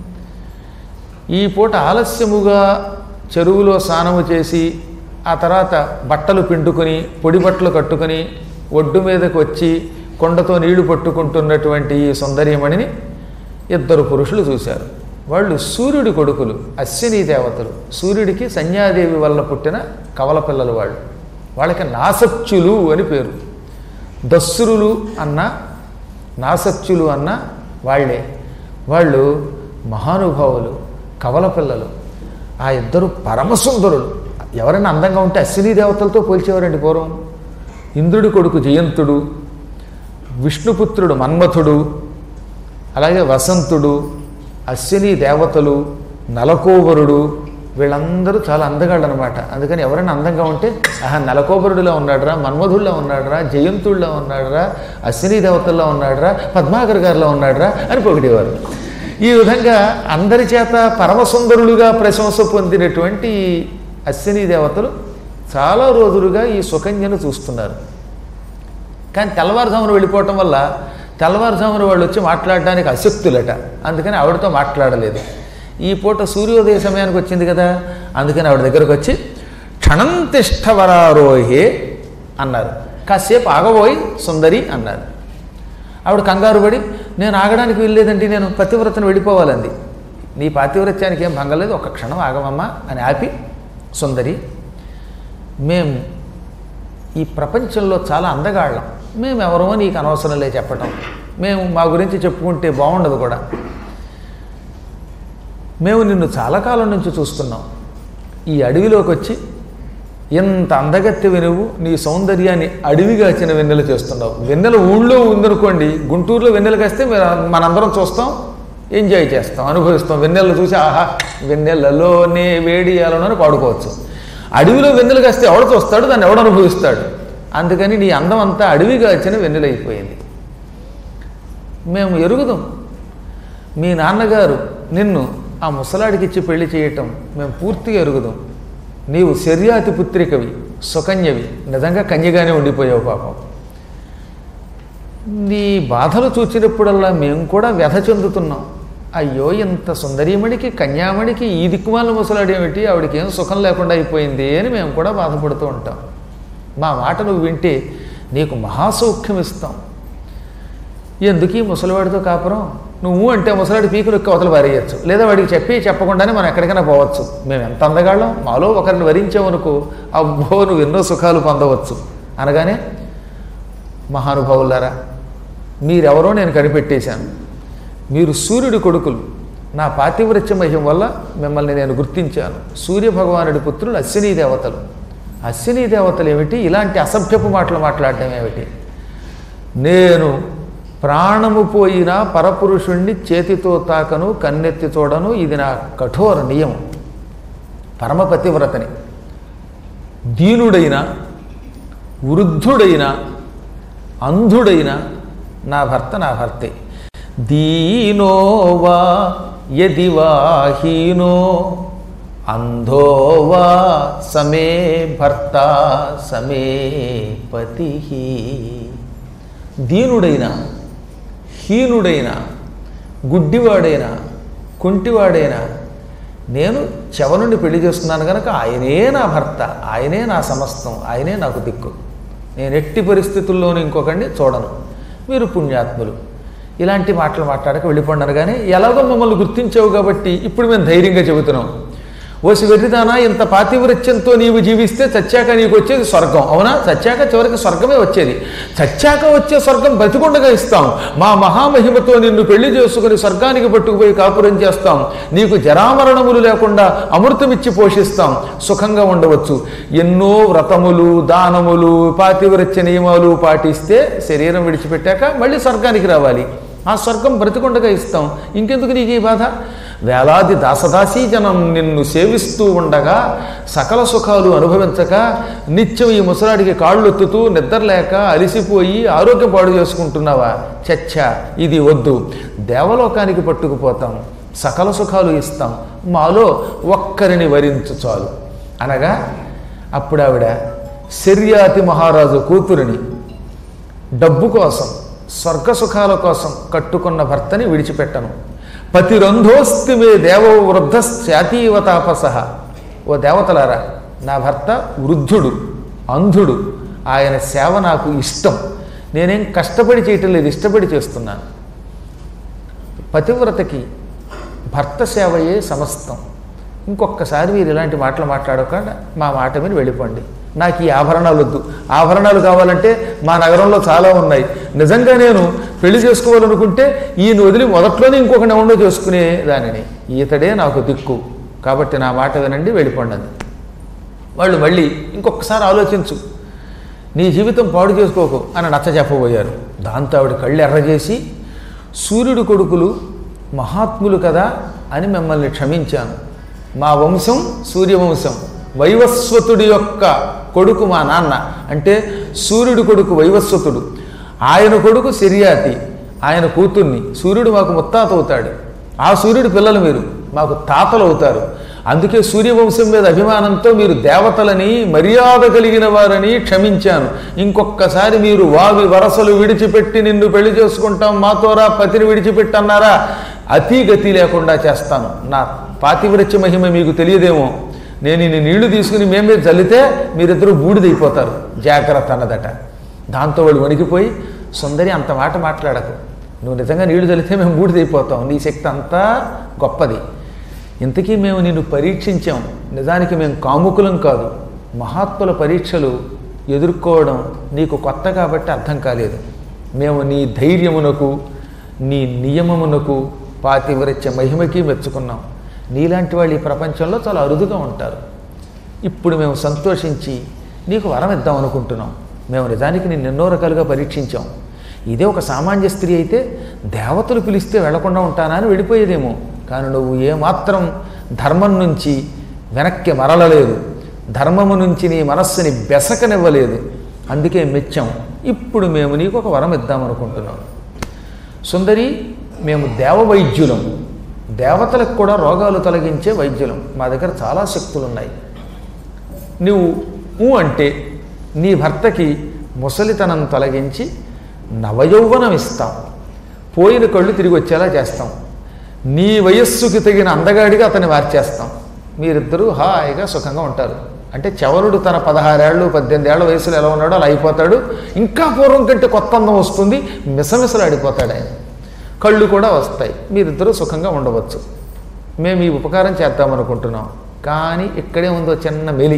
[SPEAKER 1] ఈ పూట ఆలస్యముగా చెరువులో స్నానము చేసి ఆ తర్వాత బట్టలు పిండుకొని పొడి బట్టలు కట్టుకొని ఒడ్డు మీదకు వచ్చి కొండతో నీళ్లు పట్టుకుంటున్నటువంటి ఈ సుందరీమణిని 2 పురుషులు చూశారు. వాళ్ళు సూర్యుడి కొడుకులు, అశ్విని దేవతలు. సూర్యుడికి సంధ్యాదేవి వల్ల పుట్టిన కవల పిల్లలు వాళ్ళు. వాళ్ళకి నాసత్యులు అని పేరు. దస్సురులు అన్న నాసత్యులు అన్న వాళ్ళే. వాళ్ళు మహానుభావులు, కవల పిల్లలు. ఆ 2 పరమసుందరులు. ఎవరైనా అందంగా ఉంటే అశ్విని దేవతలతో పోల్చేవారండి పూర్వం. ఇంద్రుడి కొడుకు జయంతుడు, విష్ణుపుత్రుడు మన్మథుడు, అలాగే వసంతుడు, అశ్విని దేవతలు, నలకోబరుడు, వీళ్ళందరూ చాలా అందగాళ్ళు అనమాట. అందుకని ఎవరైనా అందంగా ఉంటే నలకోబరుడులా ఉన్నాడురా, మన్మధుడిలా ఉన్నాడురా, జయంతుడిలా ఉన్నాడురా, అశ్విని దేవతల్లో ఉన్నాడురా, పద్మాకర్ గారిలో ఉన్నాడురా అని పొగిడేవారు. ఈ విధంగా అందరి చేత పరమసుందరులుగా ప్రశంస పొందినటువంటి అశ్విని దేవతలు చాలా రోజులుగా ఈ సుకన్యను చూస్తున్నారు. కానీ తెల్లవారుజామున వెళ్ళిపోవటం వల్ల తెల్లవారుజామున వాళ్ళు వచ్చి మాట్లాడడానికి అశక్తులట. అందుకని ఆవిడతో మాట్లాడలేదు. ఈ పూట సూర్యోదయ సమయానికి వచ్చింది కదా, అందుకని ఆవిడ దగ్గరకు వచ్చి క్షణం తిష్టవరారోహే అన్నారు. కాసేపు ఆగబోయి సుందరి అన్నారు. ఆవిడ కంగారు పడి, నేను ఆగడానికి వెళ్ళలేదండి, నేను పతివ్రతను వెళ్ళిపోవాలంది. నీ పాతివ్రత్యానికి ఏం భంగలేదు, ఒక్క క్షణం ఆగమమ్మా అని ఆపి, సుందరి, మేము ఈ ప్రపంచంలో చాలా అందగాళ్ళం, మేమెవరమో నీకు అనవసరం లే చెప్పటం, మేము మా గురించి చెప్పుకుంటే బాగుండదు కూడా. మేము నిన్ను చాలా కాలం నుంచి చూస్తున్నాం. ఈ అడవిలోకి వచ్చి ఎంత అందగత్తెవి నువ్వు, నీ సౌందర్యాన్ని అడవిగాచిన వెన్నెల చేస్తున్నావు. వెన్నెల ఊళ్ళో ఉందనుకోండి, గుంటూరులో వెన్నెల కాస్తే మనందరం చూస్తాం, ఎంజాయ్ చేస్తాం, అనుభవిస్తాం. వెన్నెలను చూసి ఆహా వెన్నెలలోనే వేడియాలని పాడుకోవచ్చు. అడవిలో వెన్నెలు కాస్తే ఎవడ చూస్తాడు, దాన్ని ఎవడు అనుభవిస్తాడు. అందుకని నీ అందం అంతా అడవిగా వచ్చిన వెన్నెలైపోయింది. మేము ఎరుగుదాం, మీ నాన్నగారు నిన్ను ఆ ముసలాడికి ఇచ్చి పెళ్లి చేయటం మేము పూర్తిగా ఎరుగుదాం. నీవు శర్యాతి పుత్రికవి, సుకన్యవి, నిజంగా కన్యగానే ఉండిపోయావు పాపం. నీ బాధలు చూచినప్పుడల్లా మేము కూడా వ్యధ చెందుతున్నాం. అయ్యో ఇంత సుందరీమణికి కన్యామణికి ఈ దిక్కుమాల ముసలాడేమిటి, ఆవిడకి ఏం సుఖం లేకుండా అయిపోయింది అని మేము కూడా బాధపడుతూ ఉంటాం. మా మాట నువ్వు వింటే నీకు మహాసౌఖ్యం ఇస్తాం. ఎందుకు ఈ ముసలివాడితో కాపురం? నువ్వు అంటే ముసలాడి పీకులు ఎక్క అవతల వారేయచ్చు, లేదా వాడికి చెప్పకుండానే మనం ఎక్కడికైనా పోవచ్చు. మేము ఎంత అందగాళ్ళం, మాలో ఒకరిని వరించామనుకో అబ్బో నువ్వు ఎన్నో సుఖాలు పొందవచ్చు అనగానే, మహానుభావులారా మీరెవరో నేను కనిపెట్టేశాను. మీరు సూర్యుడి కొడుకులు. నా పాతివ్రత్య మహిమ వల్ల మిమ్మల్ని నేను గుర్తించాను. సూర్యభగవానుడి పుత్రులు అశ్వినీ దేవతలు. అశ్వినీ దేవతలు ఏమిటి, ఇలాంటి అసభ్యపు మాటలు మాట్లాడటం ఏమిటి? నేను ప్రాణము పోయిన పరపురుషుణ్ణి చేతితో తాకను, కన్నెత్తి చూడను. ఇది నా కఠోర నియమం. పరమపతివ్రతని. దీనుడైన, వృద్ధుడైన, అంధుడైన నా భర్త నా భర్తే. దీనోవా యదివాహీనో అంధోవా సమే భర్త సమే పతి. దీనుడైన, హీనుడైన, గుడ్డివాడైనా, కుంటివాడైనా నేను చెవనుండి పెళ్లి చేస్తున్నాను కనుక ఆయనే నా భర్త, ఆయనే నా సమస్తం, ఆయనే నాకు దిక్కు. నేను ఎట్టి పరిస్థితుల్లోనూ ఇంకొకరిని చూడను. మీరు పుణ్యాత్ములు, ఇలాంటి మాటలు మాట్లాడక వెళ్ళిపోండారు. కానీ ఎలాగో మమ్మల్ని గుర్తించావు కాబట్టి ఇప్పుడు మేము ధైర్యంగా చెబుతున్నాం. ఓసి వెర్రిదానా, ఇంత పాతివ్రత్యంతో నీవు జీవిస్తే చచ్చాక నీకు వచ్చేది స్వర్గం. అవునా? చచ్చాక చివరికి స్వర్గమే వచ్చేది. చచ్చాక వచ్చే స్వర్గం బతికుండగా ఇస్తాం. మా మహామహిమతో నిన్ను పెళ్లి చేసుకుని స్వర్గానికి పట్టుకుపోయి కాపురం చేస్తాం. నీకు జరామరణములు లేకుండా అమృతమిచ్చి పోషిస్తాం. సుఖంగా ఉండవచ్చు. ఎన్నో వ్రతములు, దానములు, పాతివ్రత్య నియమాలు పాటిస్తే శరీరం విడిచిపెట్టాక మళ్ళీ స్వర్గానికి రావాలి. ఆ స్వర్గం బ్రతికుండగా ఇస్తాం. ఇంకెందుకు నీకు ఈ బాధ? వేలాది దాసదాసీ జనం నిన్ను సేవిస్తూ ఉండగా సకల సుఖాలు అనుభవించక నిత్యం ఈ ముసలాడికి కాళ్ళు ఎత్తుతూ నిద్రలేక అలిసిపోయి ఆరోగ్యం పాడు చేసుకుంటున్నావా? చచ్చా, ఇది వద్దు. దేవలోకానికి పట్టుకుపోతాం, సకల సుఖాలు ఇస్తాం, మాలో ఒక్కరిని వరించు చాలు అనగా అప్పుడు ఆవిడ శర్యాతి మహారాజు కూతురిని డబ్బు కోసం, స్వర్గ సుఖాల కోసం కట్టుకున్న భర్తని విడిచిపెట్టను. పతిరంధోస్తి మే దేవో వృద్ధ శాతీవ తాపస. ఓ దేవతలారా, నా భర్త వృద్ధుడు, అంధుడు. ఆయన సేవ నాకు ఇష్టం. నేనేం కష్టపడి చేయటం లేదు, ఇష్టపడి చేస్తున్నాను. పతివ్రతకి భర్త సేవయే సమస్తం. ఇంకొకసారి మీరు ఇలాంటి మాటలు మాట్లాడకుండా మా మాట మీద వెళ్ళిపోండి. నాకు ఈ ఆభరణాలు వద్దు. ఆభరణాలు కావాలంటే మా నగరంలో చాలా ఉన్నాయి. నిజంగా నేను పెళ్లి చేసుకోవాలనుకుంటే ఈయన వదిలి మొదట్లోనే ఇంకొకటి ఎవరో చేసుకునే దానిని. ఈతడే నాకు దిక్కు. కాబట్టి నా మాట వినండి, వెళ్ళిపోండి. వాళ్ళు మళ్ళీ ఇంకొకసారి ఆలోచించు, నీ జీవితం పాడు చేసుకోకు అని నచ్చ చెప్పబోయారు. దాంతో ఆవిడ కళ్ళు ఎర్రజేసి, సూర్యుడి కొడుకులు మహాత్ములు కదా అని మిమ్మల్ని క్షమించాను. మా వంశం సూర్యవంశం. వైవస్వతుడి యొక్క కొడుకు మా నాన్న. అంటే సూర్యుడి కొడుకు వైవస్వతుడు, ఆయన కొడుకు శర్యాతి, ఆయన కూతుర్ని. సూర్యుడు మాకు ముత్తాత అవుతాడు. ఆ సూర్యుడి పిల్లలు మీరు మాకు తాతలు అవుతారు. అందుకే సూర్యవంశం మీద అభిమానంతో మీరు దేవతలని, మర్యాద కలిగిన వారని క్షమించాను. ఇంకొక్కసారి మీరు వావి వరసలు విడిచిపెట్టి నిన్ను పెళ్లి చేసుకుంటాం, మాతోరా పతిని విడిచిపెట్టన్నారా, అతిగతి లేకుండా చేస్తాను. నా పాతివ్రత్య మహిమ మీకు తెలియదేమో. నేను ఇన్ని నీళ్లు తీసుకుని మేమే జల్లితే మీరిద్దరూ బూడిదైపోతారు, జాగ్రత్త అన్నదట. దాంతో వాళ్ళు వణికిపోయి, సుందరి అంత మాట మాట్లాడకు, నువ్వు నిజంగా నీళ్లు జల్లితే మేము బూడిదైపోతాం, నీ శక్తి అంతా గొప్పది. ఇంతకీ మేము నిన్ను పరీక్షించాం, నిజానికి మేము కాముకులం కాదు. మహాత్ముల పరీక్షలు ఎదుర్కోవడం నీకు కొత్త కాబట్టి అర్థం కాలేదు. మేము నీ ధైర్యమునకు, నీ నియమమునకు, పాతివ్రత్య మహిమకి మెచ్చుకున్నాం. నీలాంటి వాళ్ళు ఈ ప్రపంచంలో చాలా అరుదుగా ఉంటారు. ఇప్పుడు మేము సంతోషించి నీకు వరం ఇద్దాం అనుకుంటున్నాం. మేము నిజానికి నిన్ను ఎన్నో రకాలుగా పరీక్షించాం. ఇదే ఒక సామాన్య స్త్రీ అయితే దేవతలు పిలిస్తే వెళ్లకుండా ఉంటానా అని వెళ్ళిపోయేదేమో. కానీ నువ్వు ఏమాత్రం ధర్మం నుంచి వెనక్కి మరలలేదు, ధర్మము నుంచి నీ మనస్సుని బెసకనివ్వలేదు. అందుకే మెచ్చాం. ఇప్పుడు మేము నీకు ఒక వరం ఇద్దామనుకుంటున్నాం. సుందరి, మేము దేవవైద్యులం, దేవతలకు కూడా రోగాలు తొలగించే వైద్యులం. మా దగ్గర చాలా శక్తులు ఉన్నాయి. నువ్వు అంటే నీ భర్తకి ముసలితనం తొలగించి నవయౌవనం ఇస్తాం, పోయిన కళ్ళు తిరిగి వచ్చేలా చేస్తాం, నీ వయస్సుకి తగిన అందగాడిగా అతన్ని మార్చేస్తాం. మీరిద్దరూ హాయిగా సుఖంగా ఉంటారు. అంటే చవరుడు తన 16 ఏళ్ళు 18 ఏళ్ల వయసులో ఎలా ఉన్నాడో అలా అయిపోతాడు. ఇంకా పూర్వం కంటే కొత్త అందం వస్తుంది, మిసమిసలాడిపోతాడు ఆయన. కళ్ళు కూడా వస్తాయి, మీరిద్దరూ సుఖంగా ఉండవచ్చు. మేము ఈ ఉపకారం చేద్దామనుకుంటున్నాం. కానీ ఇక్కడే ఉందో చిన్న మెలి.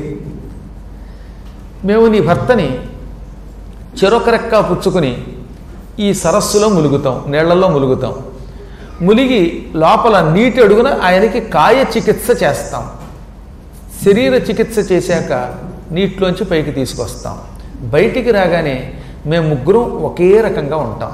[SPEAKER 1] మేము నీ భర్తని చెరొక రెక్క పుచ్చుకుని ఈ సరస్సులో ములుగుతాం, నీళ్లలో ములుగుతాం. ములిగి లోపల నీటి అడుగున ఆయనకి కాయ చికిత్స చేస్తాం. శరీర చికిత్స చేశాక నీటిలోంచి పైకి తీసుకొస్తాం. బయటికి రాగానే మేము ముగ్గురం ఒకే రకంగా ఉంటాం.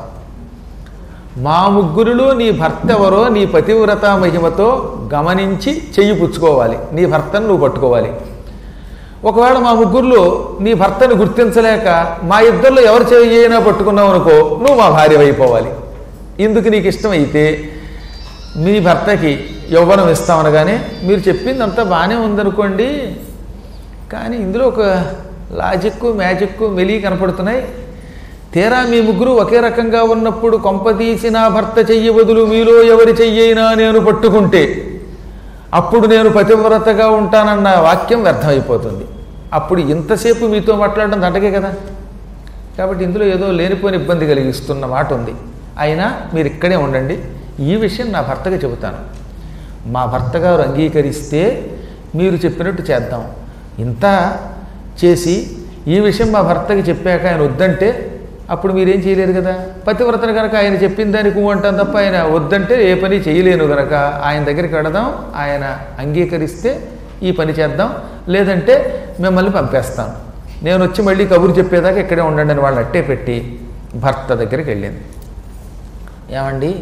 [SPEAKER 1] మా ముగ్గురులో నీ భర్త ఎవరో నీ పతివ్రత మహిమతో గమనించి చెయ్యి పుచ్చుకోవాలి, నీ భర్తను నువ్వు పట్టుకోవాలి. ఒకవేళ మా ముగ్గురులో నీ భర్తను గుర్తించలేక మా ఇద్దరిలో ఎవరు చెయ్యినా పట్టుకున్నావు అనుకో, నువ్వు మా భార్య అయిపోవాలి. ఇందుకు నీకు ఇష్టమైతే మీ భర్తకి యవ్వనం ఇస్తామనగానే మీరు చెప్పిందంతా బాగానే ఉందనుకోండి, కానీ ఇందులో ఒక లాజిక్కు మ్యాజిక్కు మెలి కనపడుతున్నాయి. తీరా మీ ముగ్గురు ఒకే రకంగా ఉన్నప్పుడు కొంపదీసి నా భర్త చెయ్యి బదులు మీలో ఎవరి చెయ్యైనా నేను పట్టుకుంటే అప్పుడు నేను పతివ్రతగా ఉంటానన్న వాక్యం వ్యర్థమైపోతుంది. అప్పుడు ఇంతసేపు మీతో మాట్లాడడం దండగే కదా. కాబట్టి ఇందులో ఏదో లేనిపోని ఇబ్బంది కలిగిస్తున్న మాట ఉంది. అయినా మీరు ఇక్కడే ఉండండి, ఈ విషయం నా భర్తగా చెబుతాను. మా భర్త గారు అంగీకరిస్తే మీరు చెప్పినట్టు చేద్దాం. ఇంత చేసి ఈ విషయం మా భర్తకి చెప్పాక ఆయన వద్దంటే అప్పుడు మీరేం చేయలేరు కదా. పతివ్రతను కనుక ఆయన చెప్పిన దానికి అంటాం తప్ప ఆయన వద్దంటే ఏ పని చేయలేను కనుక ఆయన దగ్గరికి వెళదాం. ఆయన అంగీకరిస్తే ఈ పని చేద్దాం, లేదంటే మిమ్మల్ని పంపేస్తాను. నేను వచ్చి మళ్ళీ కబురు చెప్పేదాకా ఇక్కడే ఉండండి అని వాళ్ళు అట్టే పెట్టి భర్త దగ్గరికి వెళ్ళింది. ఏమండి,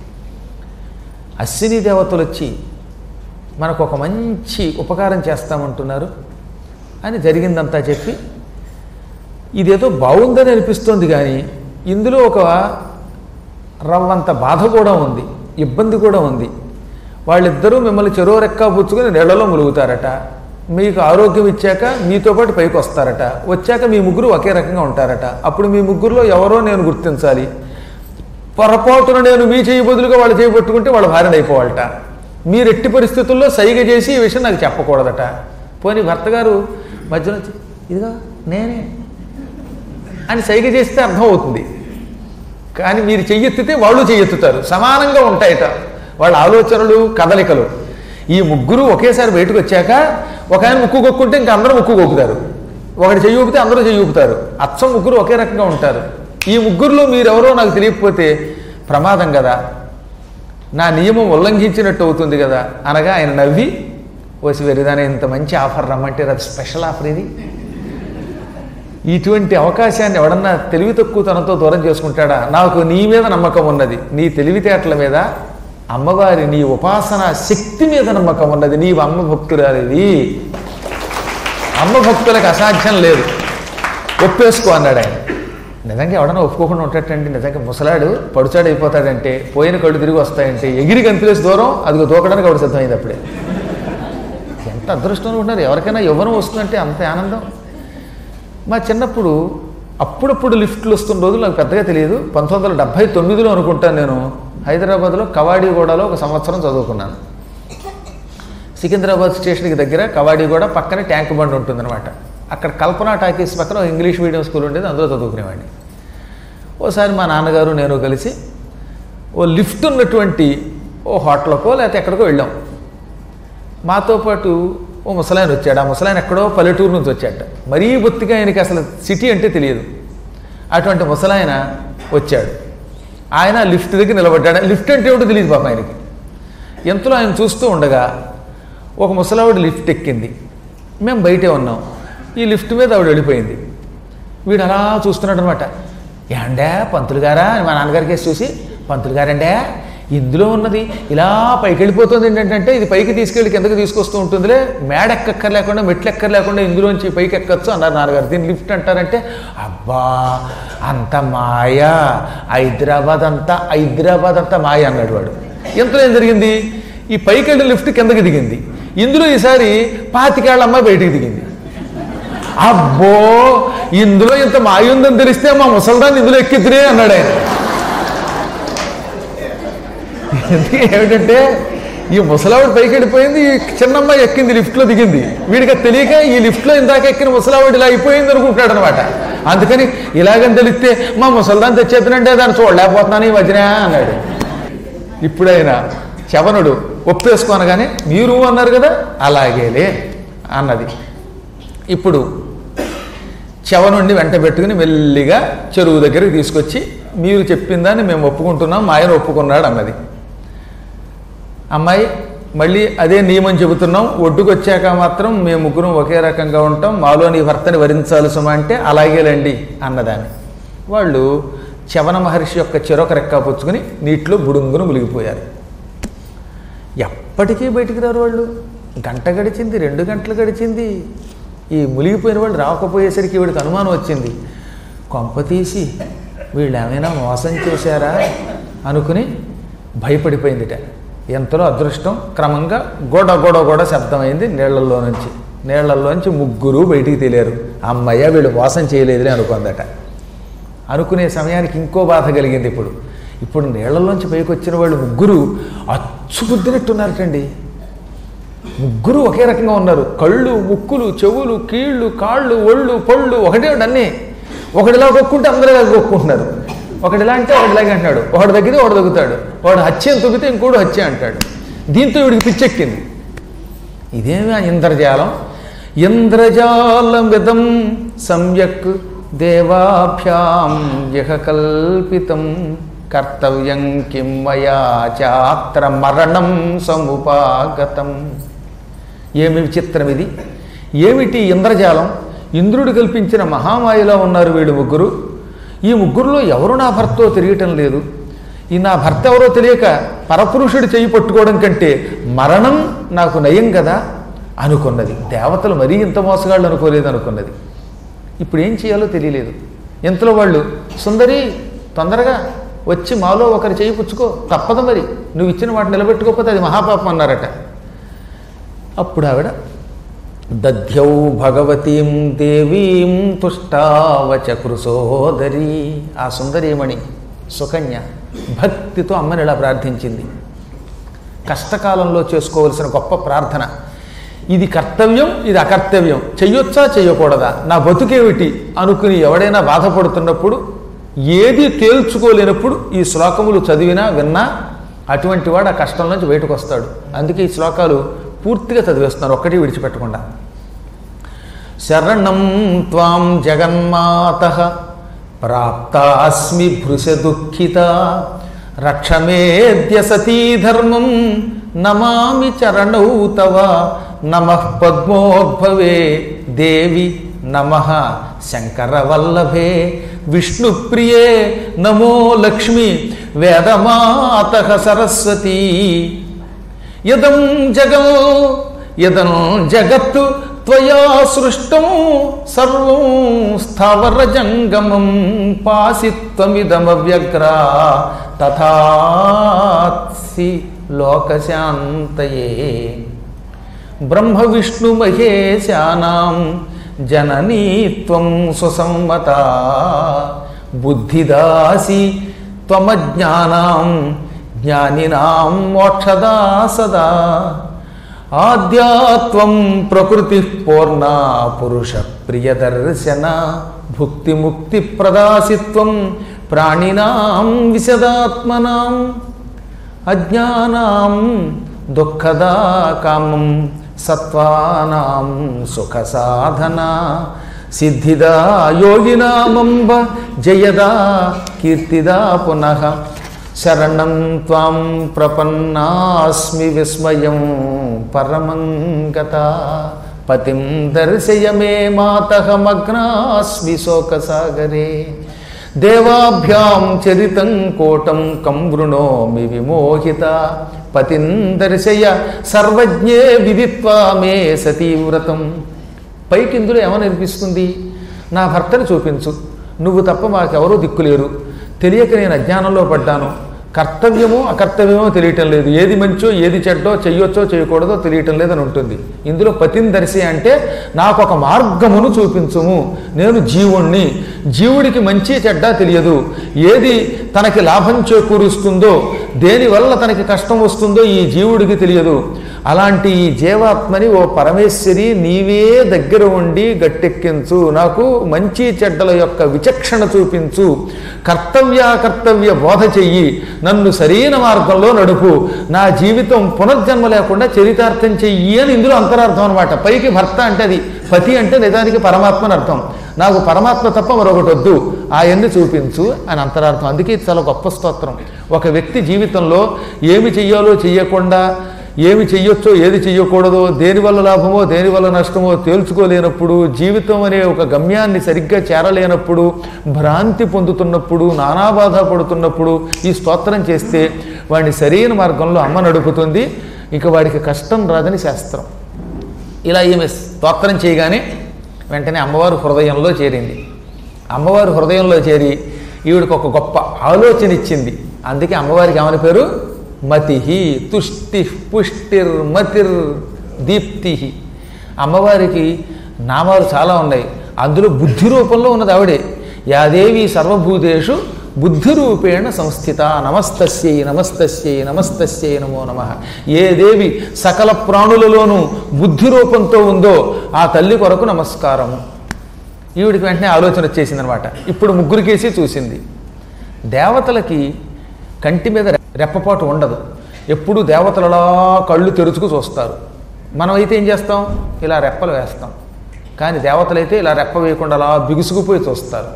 [SPEAKER 1] అశ్విని దేవతలు వచ్చి మనకు ఒక మంచి ఉపకారం చేస్తామంటున్నారు అని జరిగిందంతా చెప్పి, ఇదేదో బాగుందని అనిపిస్తోంది కానీ ఇందులో ఒక రవ్వంత బాధ కూడా ఉంది, ఇబ్బంది కూడా ఉంది. వాళ్ళిద్దరూ మిమ్మల్ని చెరో రెక్కా పుచ్చుకొని నీళ్లలో ములుగుతారట. మీకు ఆరోగ్యం ఇచ్చాక మీతో పాటు పైకి వస్తారట. వచ్చాక మీ ముగ్గురు ఒకే రకంగా ఉంటారట. అప్పుడు మీ ముగ్గురులో ఎవరో నేను గుర్తించాలి. పొరపాటున నేను మీ చేయి బదులుగా వాళ్ళు చేయి పట్టుకుంటే వాళ్ళ భార్యను అయిపోవాలట. మీరు ఎట్టి పరిస్థితుల్లో సైగ చేసి ఈ విషయం నాకు చెప్పకూడదట. పోనీ భర్త గారు మధ్యలో ఇదిగా నేనే అని సైగ చేస్తే అర్థం అవుతుంది. కానీ మీరు చెయ్యెత్తితే వాళ్ళు చెయ్యెత్తుతారు, సమానంగా ఉంటాయట వాళ్ళ ఆలోచనలు కదలికలు. ఈ ముగ్గురు ఒకేసారి బయటకు వచ్చాక ఒక ఆయన ముక్కు కొక్కుంటే ఇంకా అందరూ ముక్కు కొక్కుతారు, ఒకటి చెయ్యి ఊపితే అందరూ చెయ్యి ఊపుతారు. అచ్చం ముగ్గురు ఒకే రకంగా ఉంటారు. ఈ ముగ్గురులో మీరెవరో నాకు తెలియకపోతే ప్రమాదం కదా, నా నియమం ఉల్లంఘించినట్టు అవుతుంది కదా అనగా ఆయన నవ్వి, ఓసి వెరిదానే ఇంత మంచి ఆఫర్ రమ్మంటే అది స్పెషల్ ఆఫర్ ఇది. ఇటువంటి అవకాశాన్ని ఎవడన్నా తెలివి తక్కువ తనతో దూరం చేసుకుంటాడా? నాకు నీ మీద నమ్మకం ఉన్నది, నీ తెలివితేటల మీద, అమ్మవారి నీ ఉపాసన శక్తి మీద నమ్మకం ఉన్నది. నీవు అమ్మ భక్తురాలివి, అమ్మ భక్తులకు అసాధ్యం లేదు, ఒప్పేసుకో అన్నాడు ఆయన. నిజంగా ఎవడన్నా ఒప్పుకోకుండా ఉంటాడండి. నిజంగా ముసలాడు పడుచాడు అయిపోతాడంటే, పోయిన కళ్ళు తిరిగి వస్తాయంటే, ఎగిరి గంతులేసి దూరం అదిగో దూకడానికి ఆవిడ సిద్ధమైంది. అప్పుడే ఎంత అదృష్టంగా ఉన్నారు. ఎవరికైనా యవ్వనం వస్తుందంటే అంత ఆనందం. మా చిన్నప్పుడు అప్పుడప్పుడు లిఫ్ట్లు వస్తున్న రోజులు నాకు పెద్దగా తెలియదు. 1979లో అనుకుంటాను నేను హైదరాబాద్లో కవాడిగూడలో ఒక సంవత్సరం చదువుకున్నాను. సికింద్రాబాద్ స్టేషన్కి దగ్గర కవాడిగూడ పక్కనే ట్యాంక్ బండ్ ఉంటుందన్నమాట. అక్కడ కల్పన టాకీస్ పక్కన ఇంగ్లీష్ మీడియం స్కూల్ ఉండేది, అందులో చదువుకునేవాడిని. ఓసారి మా నాన్నగారు నేను కలిసి ఓ లిఫ్ట్ ఉన్నటువంటి ఓ హోటల్కో లేకపోతే ఎక్కడికో వెళ్ళాం. మాతో పాటు ఓ ముసలాయన వచ్చాడు. ఆ ముసలాయన ఎక్కడో పల్లెటూరు నుంచి వచ్చాట. మరీ బొత్తిగా ఆయనకి అసలు సిటీ అంటే తెలియదు. అటువంటి ముసలాయన వచ్చాడు. ఆయన లిఫ్ట్ దగ్గర నిలబడ్డాడు. లిఫ్ట్ అంటే ఏమిటో తెలియదు పాపం ఆయనకి. ఎంతలో ఆయన చూస్తూ ఉండగా ఒక ముసలావిడ లిఫ్ట్ ఎక్కింది. మేము బయటే ఉన్నాం. ఈ లిఫ్ట్ మీద ఆవిడ వెళ్ళిపోయింది. వీడు అలా చూస్తున్నాడు అనమాట. ఏండే పంతులు గారా అని మా నాన్నగారికి చూసి, పంతులు గారండే ఇందులో ఉన్నది ఇలా పైకి వెళ్ళిపోతుంది ఏంటంటే ఇది పైకి తీసుకెళ్ళి కిందకి తీసుకొస్తూ ఉంటుందిలే, మేడెక్కక్కర్ లేకుండా మెట్లు ఎక్కర్ లేకుండా ఇందులోంచి పైకి ఎక్కచ్చు అన్నారు నాన్నగారు. దీన్ని లిఫ్ట్ అంటారంటే అబ్బా అంత మాయ, హైదరాబాద్ అంతా మాయ అన్నాడు వాడు. ఎంతో ఏం జరిగింది, ఈ పైకి వెళ్ళి లిఫ్ట్ కిందకి దిగింది. ఇందులో ఈసారి 25 ఏళ్ల అమ్మాయి బయటికి దిగింది. అబ్బో ఇందులో ఇంత మాయ ఉందని తెలిస్తే మా ముసల్దాన్ని ఇందులో ఎక్కిద్దిరే అన్నాడు ఆయన. ఏమిటంటే ఈ ముసలావిడ పైకి వెళ్ళిపోయింది, ఈ చిన్నమ్మాయి ఎక్కింది, లిఫ్ట్లో దిగింది. వీడికి తెలియక ఈ లిఫ్ట్లో ఇందాక ఎక్కిన ముసలావిడ ఇలా అయిపోయింది అనుకుంటాడు అనమాట. అందుకని ఇలాగని తెలిస్తే మా ముసల్దాన్ని తెచ్చేద్దనంటే దాన్ని చూడలేకపోతున్నాను ఈ మధ్యన అన్నాడు. ఇప్పుడైనా చవనుడు ఒప్పేసుకోనగానే మీరు అన్నారు కదా అలాగేలే అన్నది. ఇప్పుడు చవనుడిని వెంట పెట్టుకుని మెల్లిగా చెరువు దగ్గరికి తీసుకొచ్చి మీరు చెప్పిందాన్ని మేము ఒప్పుకుంటున్నాం, మా ఆయన ఒప్పుకున్నాడు అన్నది. అమ్మాయి మళ్ళీ అదే నియమం చెబుతున్నాం, ఒడ్డుకు వచ్చాక మాత్రం మేము ముగ్గురం ఒకే రకంగా ఉంటాం, మాలో నీ భర్తని వరించాలి సుమా అంటే అలాగేలండి అన్నదాన్ని. వాళ్ళు చవన మహర్షి యొక్క చెరొక రెక్క పుచ్చుకుని నీటిలో బుడుంగును మునిగిపోయారు. ఎప్పటికీ బయటికి రారు వాళ్ళు. గంట గడిచింది, 2 గంటలు గడిచింది, ఈ మునిగిపోయిన వాళ్ళు రాకపోయేసరికి వీడికి అనుమానం వచ్చింది. కొంప తీసి వీళ్ళు ఏమైనా మోసం చేశారా అనుకుని భయపడిపోయిందిట. ఎంతలో అదృష్టం, క్రమంగా గోడ శబ్దమైంది నీళ్లలోంచి ముగ్గురు బయటికి తెలియారు. అమ్మయ్య వీళ్ళు మోసం చేయలేదులే అనుకుందట. అనుకునే సమయానికి ఇంకో బాధ కలిగింది. ఇప్పుడు నీళ్లలోంచి పైకి వచ్చిన వాళ్ళు ముగ్గురు అచ్చుకుద్దినట్టున్నారటండి. ముగ్గురు ఒకే రకంగా ఉన్నారు. కళ్ళు, ముక్కులు, చెవులు, కీళ్ళు, కాళ్ళు, ఒళ్ళు, పళ్ళు ఒకటే అన్నీ. ఒకటిలా కొక్కుంటే అందరూ ఇలా కొక్కుంటున్నారు. ఒకటిలా అంటే ఒకటిలాగే అంటున్నాడు. ఒకటి తగ్గితే ఒకటి తగ్గుతాడు. వాడు హత్యను తగ్గితే ఇంకోడు హత్య అంటాడు. దీంతో వీడికి పిచ్చెక్కింది. ఇదేమి ఇంద్రజాలం. ఇంద్రజాలమిదం సమ్యక్ దేవాభ్యాం యః కల్పితం కర్తవ్యం కిం మయా చాత్ర మరణం సముపాగతం. ఏమి విచిత్రం ఇది! ఏమిటి ఇంద్రజాలం? ఇంద్రుడు కల్పించిన మహామాయలో ఉన్నారు వీళ్ళు ముగ్గురు. ఈ ముగ్గురులో ఎవరు నా భర్తో తెలియటం లేదు. ఈ నా భర్త ఎవరో తెలియక పరపురుషుడు చెయ్యి పట్టుకోవడం కంటే మరణం నాకు నయం కదా అనుకున్నది. దేవతలు మరీ ఇంత మోసగాళ్ళు అనుకోలేదు అనుకున్నది. ఇప్పుడు ఏం చేయాలో తెలియలేదు. ఇంతలో వాళ్ళు సుందరి తొందరగా వచ్చి మాలో ఒకరి చేయి పుచ్చుకో, తప్పదు మరి, నువ్వు ఇచ్చిన వాటిని నిలబెట్టుకోకపోతే అది మహాపాపం అన్నారట. అప్పుడు ఆవిడ దధ్యౌ భగవతీం దేవీం తుష్టావచకృసోదరి, ఆ సుందరీమణి సుకన్య భక్తితో అమ్మని ఇలా ప్రార్థించింది. కష్టకాలంలో చేసుకోవలసిన గొప్ప ప్రార్థన. ఇది కర్తవ్యం, ఇది అకర్తవ్యం, చెయ్యొచ్చా చెయ్యకూడదా, నా బతుకేమిటి అనుకుని ఎవడైనా బాధపడుతున్నప్పుడు, ఏది తేల్చుకోలేనప్పుడు ఈ శ్లోకములు చదివినా విన్నా అటువంటి వాడు ఆ కష్టం నుంచి బయటకు వస్తాడు. అందుకే ఈ శ్లోకాలు పూర్తిగా చదివేస్తున్నారు, ఒక్కటి విడిచిపెట్టకుండా. శరణం త్వాం జగన్మాతః ప్రాప్తాస్మి భృశ దుఃఖిత రక్షమేద్య సతీ ధర్మం నమామి చరణౌ తవ నమః పద్మోద్భవే దేవి నమః శంకరవల్లభే విష్ణుప్రియే నమో లక్ష్మి వేదమాతః సరస్వతీ యదం జగత్ త్వయా సృష్టం సర్వం స్థావర జంగమం పాసి త్వమిదమవ్యగ్రా తథాసి లోకశాంతయే బ్రహ్మ విష్ణు మహేశానాం జననీ త్వం సుసమ్మత బుద్ధిదాసి త్వమజ్ఞానాం జ్ఞానినాం మోక్షదా సదా ఆద్యాత్వం ప్రకృతి పూర్ణా పురుష ప్రియదర్శన భుక్తి ముక్తి ప్రదాసిత్వం ప్రాణినాం విశదాత్మనాం అజ్ఞానాం దుఃఖదా కామం సత్వానాం సుఖ సాధన సిద్ధిదా యోగినామంబ జయదా కీర్తిదా పునః శరణం త్వాం ప్రపన్నాస్మి విస్మయం పరమం గతా పతిం దర్శయ మే మాతః మగ్నాస్మి శోకసాగరే దేవాభ్యాం చరితం కోటం కం వృణోమి విమోహిత పతిం దర్శయ సర్వజ్ఞే విదిత్వా మే సతీవ్రతం. పైకి ఇందులో ఏమని అనిపిస్తుంది? నా భర్తని చూపించు, నువ్వు తప్ప మాకెవరూ దిక్కులేరు, తెలియక నేను అజ్ఞానంలో పడ్డాను, కర్తవ్యమో అకర్తవ్యమో తెలియటం లేదు, ఏది మంచో ఏది చెడ్డో చెయ్యొచ్చో చేయకూడదో తెలియటం లేదని ఉంటుంది. ఇందులో పతిని దర్శి అంటే నాకు ఒక మార్గమును చూపించుము, నేను జీవుణ్ణి, జీవుడికి మంచి చెడ్డ తెలియదు, ఏది తనకి లాభం చేకూరుస్తుందో దేనివల్ల తనకి కష్టం వస్తుందో ఈ జీవుడికి తెలియదు. అలాంటి ఈ జీవాత్మని ఓ పరమేశ్వరి నీవే దగ్గర ఉండి గట్టెక్కించు, నాకు మంచి చెడ్డల యొక్క విచక్షణ చూపించు, కర్తవ్య బోధ చెయ్యి, నన్ను సరైన మార్గంలో నడుపు, నా జీవితం పునర్జన్మ లేకుండా చరితార్థం చెయ్యి అని ఇందులో అంతరార్థం అనమాట. పైకి భర్త అంటే అది పతి అంటే నిజానికి పరమాత్మ అని అర్థం. నాకు పరమాత్మ తప్ప మరొకటి వద్దు, ఆయన్ని చూపించు అని అంతరార్థం. అందుకే ఇది చాలా గొప్ప స్తోత్రం. ఒక వ్యక్తి జీవితంలో ఏమి చెయ్యాలో చెయ్యకుండా, ఏమి చెయ్యొచ్చో ఏది చెయ్యకూడదో, దేనివల్ల లాభమో దేనివల్ల నష్టమో తేల్చుకోలేనప్పుడు, జీవితం అనే ఒక గమ్యాన్ని సరిగ్గా చేరలేనప్పుడు, భ్రాంతి పొందుతున్నప్పుడు, నానా బాధ పడుతున్నప్పుడు ఈ స్తోత్రం చేస్తే వాడిని సరైన మార్గంలో అమ్మ నడుపుతుంది, ఇక వాడికి కష్టం రాదని శాస్త్రం. ఇలా ఈమె స్తోత్రం చేయగానే వెంటనే అమ్మవారు హృదయంలో చేరింది. అమ్మవారు హృదయంలో చేరి ఈవిడికి ఒక గొప్ప ఆలోచన ఇచ్చింది. అందుకే అమ్మవారికి ఏమని పేరు? మతిహి, తుష్టి, పుష్టిర్, మతిర్, దీప్తి. అమ్మవారికి నామాలు చాలా ఉన్నాయి, అందులో బుద్ధి రూపంలో ఉన్నది ఆవిడే. యాదేవి సర్వభూతేషు బుద్ధి రూపేణ సంస్థిత, నమస్తస్యై నమస్తస్యై నమస్తస్యై నమో నమః. ఏ దేవి సకల ప్రాణులలోనూ బుద్ధి రూపంతో ఉందో ఆ తల్లి కొరకు నమస్కారము. ఈవిడికి వెంటనే ఆలోచన వచ్చేసిందనమాట. ఇప్పుడు ముగ్గురికేసి చూసింది. దేవతలకి కంటి మీద రెప్పపాటు ఉండదు, ఎప్పుడు దేవతలలా కళ్ళు తెరుచుకు చూస్తారు. మనమైతే ఏం చేస్తాం? ఇలా రెప్పలు వేస్తాం. కానీ దేవతలైతే ఇలా రెప్ప వేయకుండా అలా బిగుసుకుపోయి చూస్తారు.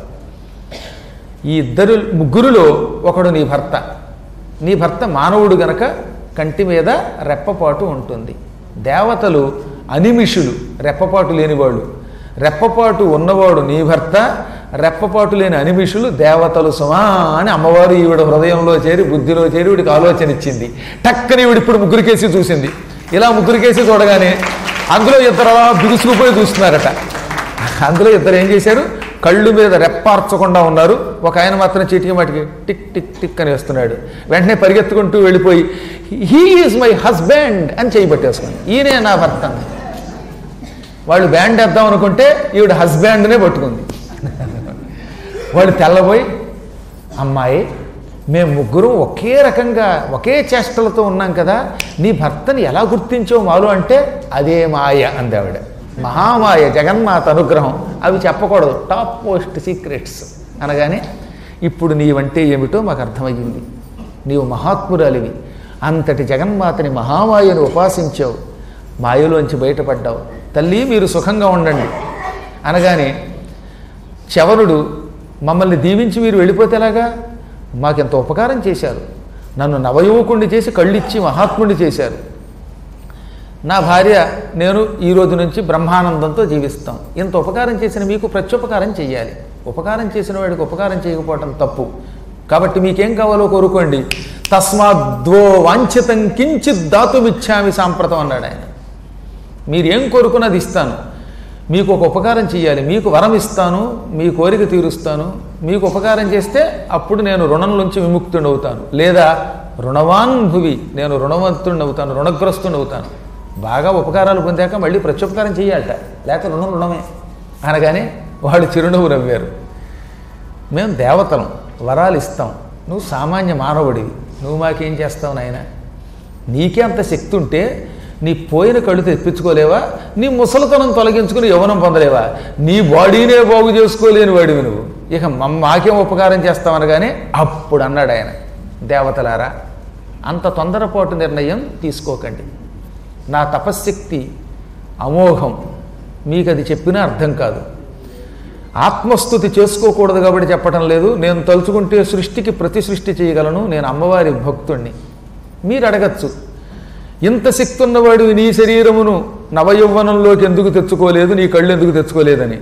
[SPEAKER 1] ఈ ముగ్గురులో ఒకడు నీ భర్త. నీ భర్త మానవుడు గనక కంటి మీద రెప్పపాటు ఉంటుంది. దేవతలు అనిమిషులు, రెప్పపాటు లేనివాళ్ళు. రెప్పపాటు ఉన్నవాడు నీ భర్త, రెప్పపాటు లేని అనిమిషులు దేవతలు సుమా అని అమ్మవారు ఈవిడ హృదయంలో చేరి బుద్ధిలో చేరి వీడికి ఆలోచన ఇచ్చింది. టక్కని వీడు ఇప్పుడు ముగ్గురికేసి చూసింది. ఇలా ముగ్గురికేసి చూడగానే అందులో ఇద్దరు బిగుసుకుపోయి చూస్తున్నారట. అందులో ఇద్దరు ఏం చేశారు? కళ్ళు మీద రెప్పార్చకుండా ఉన్నారు. ఒక ఆయన మాత్రం చీటికి మాటికి టిక్ టిక్ టిక్ అని వేస్తున్నాడు. వెంటనే పరిగెత్తుకుంటూ వెళ్ళిపోయి హీ ఈజ్ మై హస్బెండ్ అని చేయబట్టేసుకుని, ఈయనే నా భర్త. వాళ్ళు బ్యాండ్ వేద్దాం అనుకుంటే ఈవిడ హస్బెండ్నే పట్టుకుంది. వాళ్ళు తెల్లబోయి, అమ్మాయి మేము ముగ్గురం ఒకే రకంగా ఒకే చేష్టలతో ఉన్నాం కదా, నీ భర్తని ఎలా గుర్తించావు మాలు అంటే అదే మాయ అంది ఆవిడ. మహామాయ, జగన్మాత అనుగ్రహం, అవి చెప్పకూడదు, టాప్ మోస్ట్ సీక్రెట్స్ అనగానే ఇప్పుడు నీవంటే ఏమిటో మాకు అర్థమయ్యింది. నీవు మహాత్మురాలివి, అంతటి జగన్మాతని మహామాయను ఉపాసించావు, మాయలోంచి బయటపడ్డావు. తల్లి మీరు సుఖంగా ఉండండి అనగానే చవనుడు మమ్మల్ని దీవించి మీరు వెళ్ళిపోతే ఎలాగా? మాకెంత ఉపకారం చేశారు, నన్ను నవయువకుణ్ణి చేసి కళ్ళిచ్చి మహాత్ముడిని చేశారు. నా భార్య నేను ఈ రోజు నుంచి బ్రహ్మానందంతో జీవిస్తాం. ఇంత ఉపకారం చేసిన మీకు ప్రత్యుపకారం చెయ్యాలి. ఉపకారం చేసిన వాడికి ఉపకారం చేయకపోవటం తప్పు. కాబట్టి మీకేం కావాలో కోరుకోండి. తస్మాద్వో వాంఛితం కించిత్ దాతుమిచ్చామి సాంప్రతం అన్నాడు ఆయన. మీరేం కోరుకున్నది ఇస్తాను, మీకు ఒక ఉపకారం చేయాలి, మీకు వరం ఇస్తాను, మీ కోరిక తీరుస్తాను. మీకు ఉపకారం చేస్తే అప్పుడు నేను రుణం నుంచి విముక్తుని అవుతాను, లేదా రుణవాన్ భువి, నేను రుణవంతుడిని అవుతాను, రుణగ్రస్తుని అవుతాను. బాగా ఉపకారాలు పొందాక మళ్ళీ ప్రత్యుపకారం చేయాలట, లేకపోతే రుణమే అనగానే వాళ్ళు చిరునవ్వు నవ్వారు. మేము దేవతలం, వరాలు ఇస్తాం, నువ్వు సామాన్య మానవుడివి, నువ్వు మాకేం చేస్తావు నాయన? నీకే అంత శక్తి ఉంటే నీ పోయిన కళ్ళు తెప్పించుకోలేవా? నీ ముసలితనం తొలగించుకుని యవ్వనం పొందలేవా? నీ బాడీనే బాగు చేసుకోలేని వాడివి నువ్వు, ఇక మాకేం ఉపకారం చేస్తామనగానే అప్పుడు అన్నాడు ఆయన, దేవతలారా అంత తొందరపాటు నిర్ణయం తీసుకోకండి. నా తపశ్శక్తి అమోఘం, మీకు అది చెప్పినా అర్థం కాదు. ఆత్మస్తుతి చేసుకోకూడదు కాబట్టి చెప్పటం లేదు. నేను తలుచుకుంటే సృష్టికి ప్రతి సృష్టి చేయగలను, నేను అమ్మవారి భక్తుణ్ణి. మీరు అడగచ్చు, ఇంత శక్తి ఉన్నవాడు నీ శరీరమును నవయౌవనంలోకి ఎందుకు తెచ్చుకోలేదు, నీ కళ్ళు ఎందుకు తెచ్చుకోలేదని.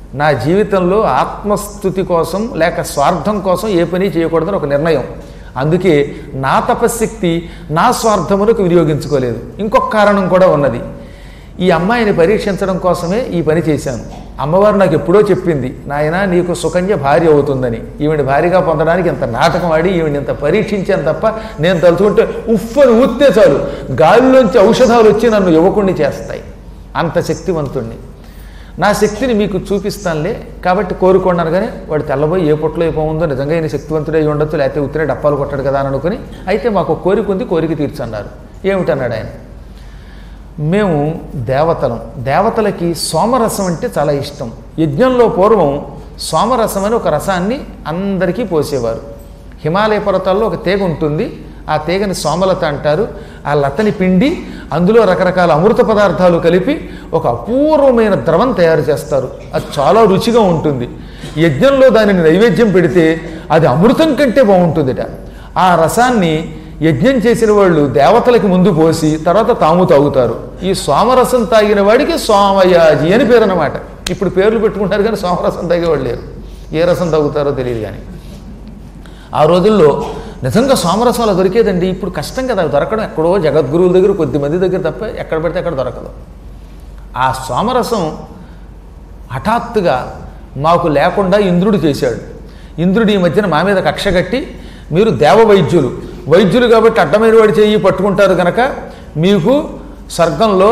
[SPEAKER 1] నా జీవితంలో ఆత్మస్థుతి కోసం లేక స్వార్థం కోసం ఏ పని చేయకూడదని ఒక నిర్ణయం. అందుకే నా తపశ్శక్తి నా స్వార్థములకు వినియోగించుకోలేదు. ఇంకొక కారణం కూడా ఉన్నది. ఈ అమ్మాయిని పరీక్షించడం కోసమే ఈ పని చేశాను. అమ్మవారు నాకు ఎప్పుడో చెప్పింది, నాయనా నీకు సుకన్య భార్య అవుతుందని. ఈవిని భార్యగా పొందడానికి ఇంత నాటకం ఆడి ఈవిని ఇంత పరీక్షించాను తప్ప నేను తలుచుకుంటే ఉఫ్ఫని ఊస్తే చాలు గాలిలోంచి ఔషధాలు వచ్చి నన్ను యువకుణ్ణి చేస్తాయి. అంత శక్తివంతుణ్ణి. నా శక్తిని మీకు చూపిస్తానులే, కాబట్టి కోరుకోండి అనగానే వాడు తెల్లబోయి ఏ పొట్లో ఏ పోముందో నిజంగా ఈయన శక్తివంతుడే ఉండొచ్చు, లేకపోతే ఉత్తిరే డప్పాలు కొట్టాడు కదా అని అనుకుని, అయితే మాకు కోరిక ఉంది, కోరిక తీర్చన్నారు. ఏమిటన్నాడు ఆయన, మేము దేవతలకి సోమరసం అంటే చాలా ఇష్టం. యజ్ఞంలో పూర్వం సోమరసం అని ఒక రసాన్ని అందరికీ పోసేవారు. హిమాలయ పర్వతాల్లో ఒక తీగ ఉంటుంది, ఆ తీగని సోమలత అంటారు. ఆ లతని పిండి అందులో రకరకాల అమృత పదార్థాలు కలిపి ఒక అపూర్వమైన ద్రవం తయారు చేస్తారు. అది చాలా రుచిగా ఉంటుంది. యజ్ఞంలో దానిని నైవేద్యం పెడితే అది అమృతం కంటే బాగుంటుందిట. ఆ రసాన్ని యజ్ఞం చేసిన వాళ్ళు దేవతలకి ముందు పోసి తర్వాత తాము తాగుతారు. ఈ సోమరసం తాగిన వాడికి సోమయాజి అని పేరు అన్నమాట. ఇప్పుడు పేర్లు పెట్టుకుంటారు కానీ సోమరసం తాగేవాళ్ళు లేరు. ఏ రసం తాగుతారో తెలియదు. కానీ ఆ రోజుల్లో నిజంగా సోమరసం అలా దొరికేదండి. ఇప్పుడు కష్టం కదా దొరకడం. ఎక్కడో జగద్గురువుల దగ్గర కొద్దిమంది దగ్గర తప్ప ఎక్కడ పడితే అక్కడ దొరకదు. ఆ సోమరసం హఠాత్తుగా మాకు లేకుండా ఇంద్రుడు చేశాడు. ఇంద్రుడు ఈ మధ్యన మా మీద కక్ష కట్టి, మీరు వైద్యులు కాబట్టి అడ్డమైన వాడి చేయి పట్టుకుంటారు కనుక మీకు స్వర్గంలో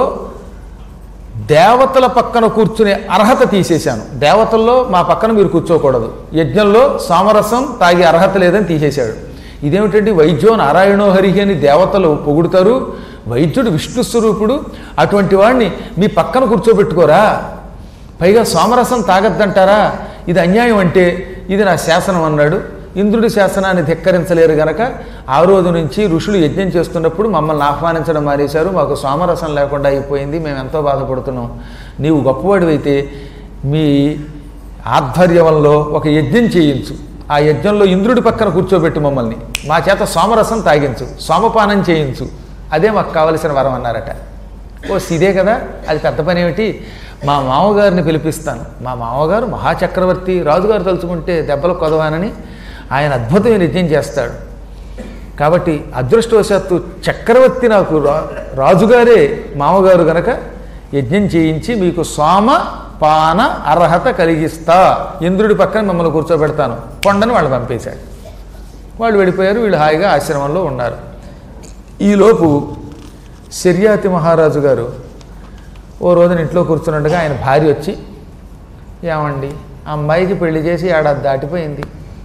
[SPEAKER 1] దేవతల పక్కన కూర్చునే అర్హత తీసేశాను. దేవతల్లో మా పక్కన మీరు కూర్చోకూడదు. యజ్ఞంలో సోమరసం తాగే అర్హత లేదని తీసేశాడు. ఇదేమిటండి, వైద్యో నారాయణో హరిహి అని దేవతలు పొగుడుతారు, వైద్యుడు విష్ణు స్వరూపుడు, అటువంటి వాడిని మీ పక్కన కూర్చోబెట్టుకోరా, పైగా సోమరసం తాగద్దంటారా, ఇది అన్యాయం అంటే ఇది నా శాసనం అన్నాడు. ఇంద్రుడి శాసనాన్ని ధిక్కరించలేరు గనక ఆ రోజు నుంచి ఋషులు యజ్ఞం చేస్తున్నప్పుడు మమ్మల్ని ఆహ్వానించడం మానేశారు. మాకు సోమరసం లేకుండా అయిపోయింది, మేము ఎంతో బాధపడుతున్నాం. నీవు గొప్పవాడివైతే మీ ఆధ్వర్యంలో ఒక యజ్ఞం చేయించు, ఆ యజ్ఞంలో ఇంద్రుడి పక్కన కూర్చోబెట్టి మమ్మల్ని మా చేత సోమరసం తాగించు, సోమపానం చేయించు, అదే మాకు కావలసిన వరం అన్నారట. ఇదే కదా, అది పెద్ద పని ఏమిటి, మా మామగారిని పిలిపిస్తాను. మా మామగారు మహాచక్రవర్తి, రాజుగారు తలుచుకుంటే దెబ్బలు కొదవానని ఆయన అద్భుతమైన యజ్ఞం చేస్తాడు. కాబట్టి అదృష్టవశాత్తు చక్రవర్తి నాకు రాజుగారే మామగారు గనక యజ్ఞం చేయించి మీకు సోమపాన అర్హత కలిగిస్తా, ఇంద్రుడి పక్కన మమ్మల్ని కూర్చోబెడతాను కొండని వాళ్ళు పంపేశాడు. వాళ్ళు వెళ్ళిపోయారు. వీళ్ళు హాయిగా ఆశ్రమంలో ఉన్నారు. ఈలోపు శర్యాతి మహారాజు గారు ఓ రోజున ఇంట్లో కూర్చున్నట్టుగా ఆయన భార్య వచ్చి, ఏమండి అమ్మాయికి పెళ్లి చేసి ఏడాది దాటిపోయింది,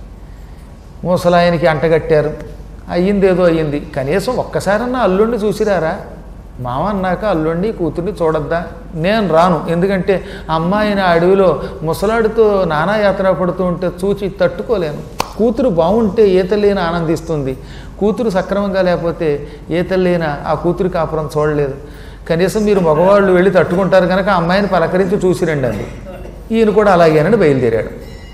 [SPEAKER 1] ముసలాయనికి అంటగట్టారు, అయ్యిందేదో అయ్యింది, కనీసం ఒక్కసారన్నా అల్లుడిని చూసిరారా, మామ అన్నాక అల్లుడిని కూతుర్ని చూడొద్దా? నేను రాను, ఎందుకంటే అమ్మాయిని అడవిలో ముసలాడితో నానా యాత్ర పడుతూ ఉంటే చూచి తట్టుకోలేను. కూతురు బాగుంటే ఏ తల్లినా ఆనందిస్తుంది, కూతురు సక్రమంగా లేకపోతే ఏ తల్లినా ఆ కూతురు కాపురం చూడలేదు. కనీసం మీరు మగవాళ్ళు వెళ్ళి తట్టుకుంటారు కనుక అమ్మాయిని పలకరించి చూసిరండి అంది. ఈయన కూడా అలాగేనని బయలుదేరాడు.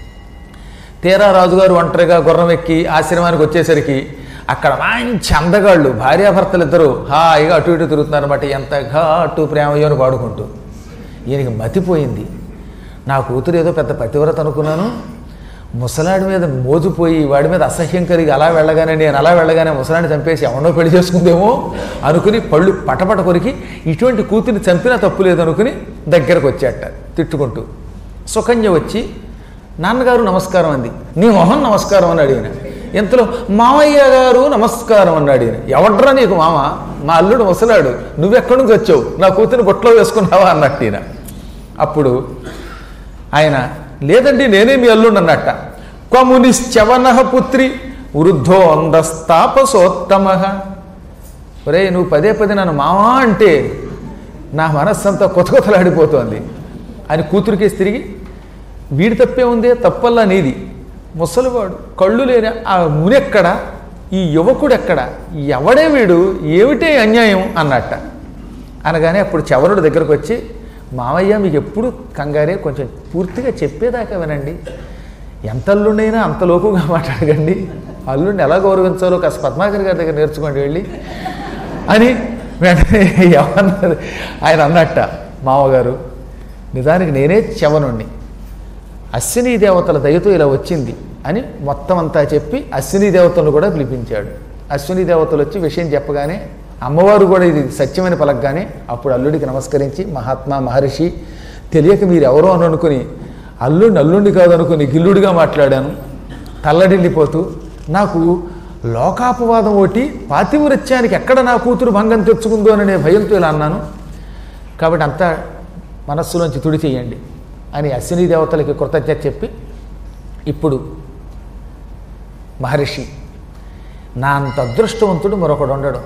[SPEAKER 1] తీరా రాజుగారు ఒంటరిగా గుర్రం ఎక్కి ఆశ్రమానికి వచ్చేసరికి అక్కడ మంచి అందగాళ్ళు భార్యాభర్తలు ఇద్దరు హాయిగా అటు ఇటు తిరుగుతున్నారన్నమాట. ఎంత ఘాటు ప్రేమయ్యో అని పాడుకుంటూ. ఈయనకి మతిపోయింది. నా కూతురు ఏదో పెద్ద పతివ్రత అనుకున్నాను, ముసలాడి మీద మోజుపోయి వాడి మీద అసహ్యం కలిగి నేను అలా వెళ్ళగానే ముసలాడిని చంపేసి ఎవడో పెళ్లి చేసుకుందేమో అనుకుని పళ్ళు పటపట కొరికి ఇటువంటి కూతురిని చంపినా తప్పు లేదనుకుని దగ్గరకు వచ్చేట తిట్టుకుంటూ. సుకన్య వచ్చి, నాన్నగారు నమస్కారం అంది. నీ మొహం నమస్కారం అని అడిగిన. ఇంతలో మామయ్య గారు నమస్కారం అన్నాడు. ఈయన, ఎవడ్రా నీకు మామ, మా అల్లుడు ముసలాడు, నువ్వెక్కడి నుంచి వచ్చావు, నా కూతురిని బొట్లో వేసుకున్నావా అన్నట్టు ఈయన. అప్పుడు ఆయన, లేదండి నేనే మీ అల్లుడు అన్నట్ట. క్వమునిశ్చవన పుత్రి వృద్ధోందస్తాపసోత్తమ. ఒరే నువ్వు పదే నన్ను మామా అంటే నా మనస్సంతా కొతకొతలాడిపోతోంది అని కూతురికేసి తిరిగి, వీడి తప్పే ఉందే, తప్పల్లా నీది, ముసలివాడు కళ్ళు లేని ఆ మునెక్కడ, ఈ యువకుడెక్కడ, ఎవడే వీడు, ఏమిటే అన్యాయం అన్నట్ట. అనగానే అప్పుడు చవరుడు దగ్గరకు వచ్చి, మామయ్య మీకు ఎప్పుడు కంగారే, కొంచెం పూర్తిగా చెప్పేదాకా వినండి, ఎంత అల్లుండైనా అంత లోకుగా మాట్లాడకండి, అల్లుడిని ఎలా గౌరవించాలో కాస్త పద్మాకర్ గారి దగ్గర నేర్చుకోండి వెళ్ళి అని వెంటనే ఏమన్నారు ఆయన అన్నట్ట. మామగారు నిజానికి నేనే చవనుణ్ణి, అశ్వినీ దేవతల దయతో ఇలా వచ్చింది అని మొత్తం అంతా చెప్పి అశ్వినీ దేవతలను కూడా పిలిపించాడు. అశ్వినీ దేవతలు వచ్చి విషయం చెప్పగానే అమ్మవారు కూడా ఇది సత్యమని పలకగానే అప్పుడు అల్లుడికి నమస్కరించి, మహాత్మా మహర్షి, తెలియక మీరు ఎవరో అని అనుకుని అల్లుండి కాదనుకుని గిల్లుడిగా మాట్లాడాను. తల్లడిల్లిపోతూ నాకు లోకాపవాదం ఒకటి, పాతివృత్యానికి ఎక్కడ నా కూతురు భంగం తెచ్చుకుందో అనే భయంతో ఇలా అన్నాను, కాబట్టి అంతా మనస్సులోంచి తుడి చేయండి అని అశ్వినీ దేవతలకి కృతజ్ఞత చెప్పి, ఇప్పుడు మహర్షి, నా అంత అదృష్టవంతుడు మరొకడు ఉండడం,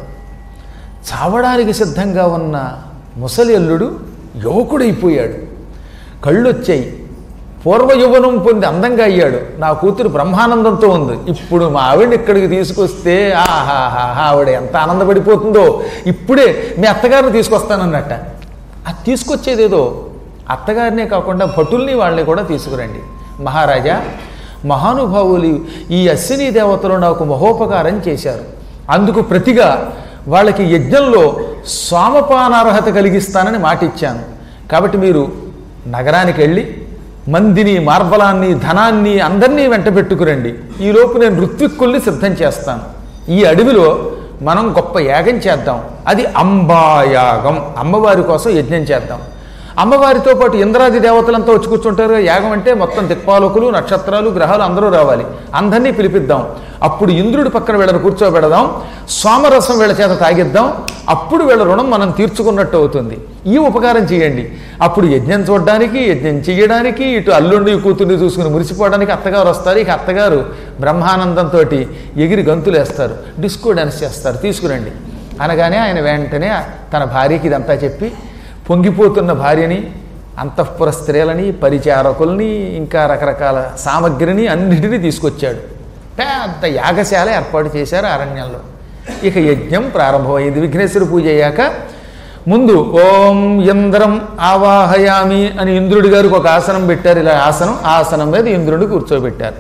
[SPEAKER 1] చావడానికి సిద్ధంగా ఉన్న ముసలి అల్లుడు యువకుడైపోయాడు, కళ్ళొచ్చాయి, పూర్వ యౌవనం పొంది అందంగా అయ్యాడు, నా కూతురు బ్రహ్మానందంతో ఉంది, ఇప్పుడు మా ఆవిడని ఇక్కడికి తీసుకొస్తే ఆహాహా ఆవిడ ఎంత ఆనందపడిపోతుందో, ఇప్పుడే మీ అత్తగారిని తీసుకొస్తానన్నట్ట. అది తీసుకొచ్చేదేదో అత్తగారినే కాకుండా భటుల్ని వాళ్ళని కూడా తీసుకురండి. మహారాజా, మహానుభావులు ఈ అశ్వినీ దేవతలు నాకు మహోపకారం చేశారు, అందుకు ప్రతిగా వాళ్ళకి యజ్ఞంలో స్వామపానార్హత కలిగిస్తానని మాట ఇచ్చాను. కాబట్టి మీరు నగరానికి వెళ్ళి మందిని, మార్బలాన్ని, ధనాన్ని అందరినీ వెంట పెట్టుకురండి. ఈలోపు నేను ఋత్విక్కుల్ని సిద్ధం చేస్తాను. ఈ అడవిలో మనం గొప్ప యాగం చేద్దాం, అది అంబాయాగం, అమ్మవారి కోసం యజ్ఞం చేద్దాం. అమ్మవారితో పాటు ఇంద్రాది దేవతలంతా వచ్చి కూర్చుంటారు. యాగం అంటే మొత్తం దిక్పాలకులు, నక్షత్రాలు, గ్రహాలు అందరూ రావాలి, అందరినీ పిలిపిద్దాం. అప్పుడు ఇంద్రుడి పక్కన వీళ్ళని కూర్చోబెడదాం, సోమరసం వీళ్ళ చేత తాగిద్దాం, అప్పుడు వీళ్ళ రుణం మనం తీర్చుకున్నట్టు అవుతుంది. ఈ ఉపకారం చేయండి. అప్పుడు యజ్ఞం చూడడానికి, యజ్ఞం చేయడానికి, ఇటు అల్లుండి కూతుర్ని చూసుకుని మురిసిపోవడానికి అత్తగారు వస్తారు. ఇక అత్తగారు బ్రహ్మానందంతో ఎగిరి గంతులు వేస్తారు, డిస్కో డాన్స్ చేస్తారు, తీసుకురండి అనగానే ఆయన వెంటనే తన భార్యకి ఇదంతా చెప్పి పొంగిపోతున్న భార్యని, అంతఃపుర స్త్రీలని, పరిచారకుల్ని, ఇంకా రకరకాల సామగ్రిని అన్నిటినీ తీసుకొచ్చాడు. పెద్ద యాగశాల ఏర్పాటు చేశారు అరణ్యంలో. ఇక యజ్ఞం ప్రారంభమైంది. విఘ్నేశ్వర పూజ అయ్యాక ముందు ఓం ఇంద్రం ఆవాహయామి అని ఇంద్రుడి గారికి ఒక ఆసనం పెట్టారు. ఇలా ఆసనం మీద ఇంద్రుడిని కూర్చోబెట్టారు.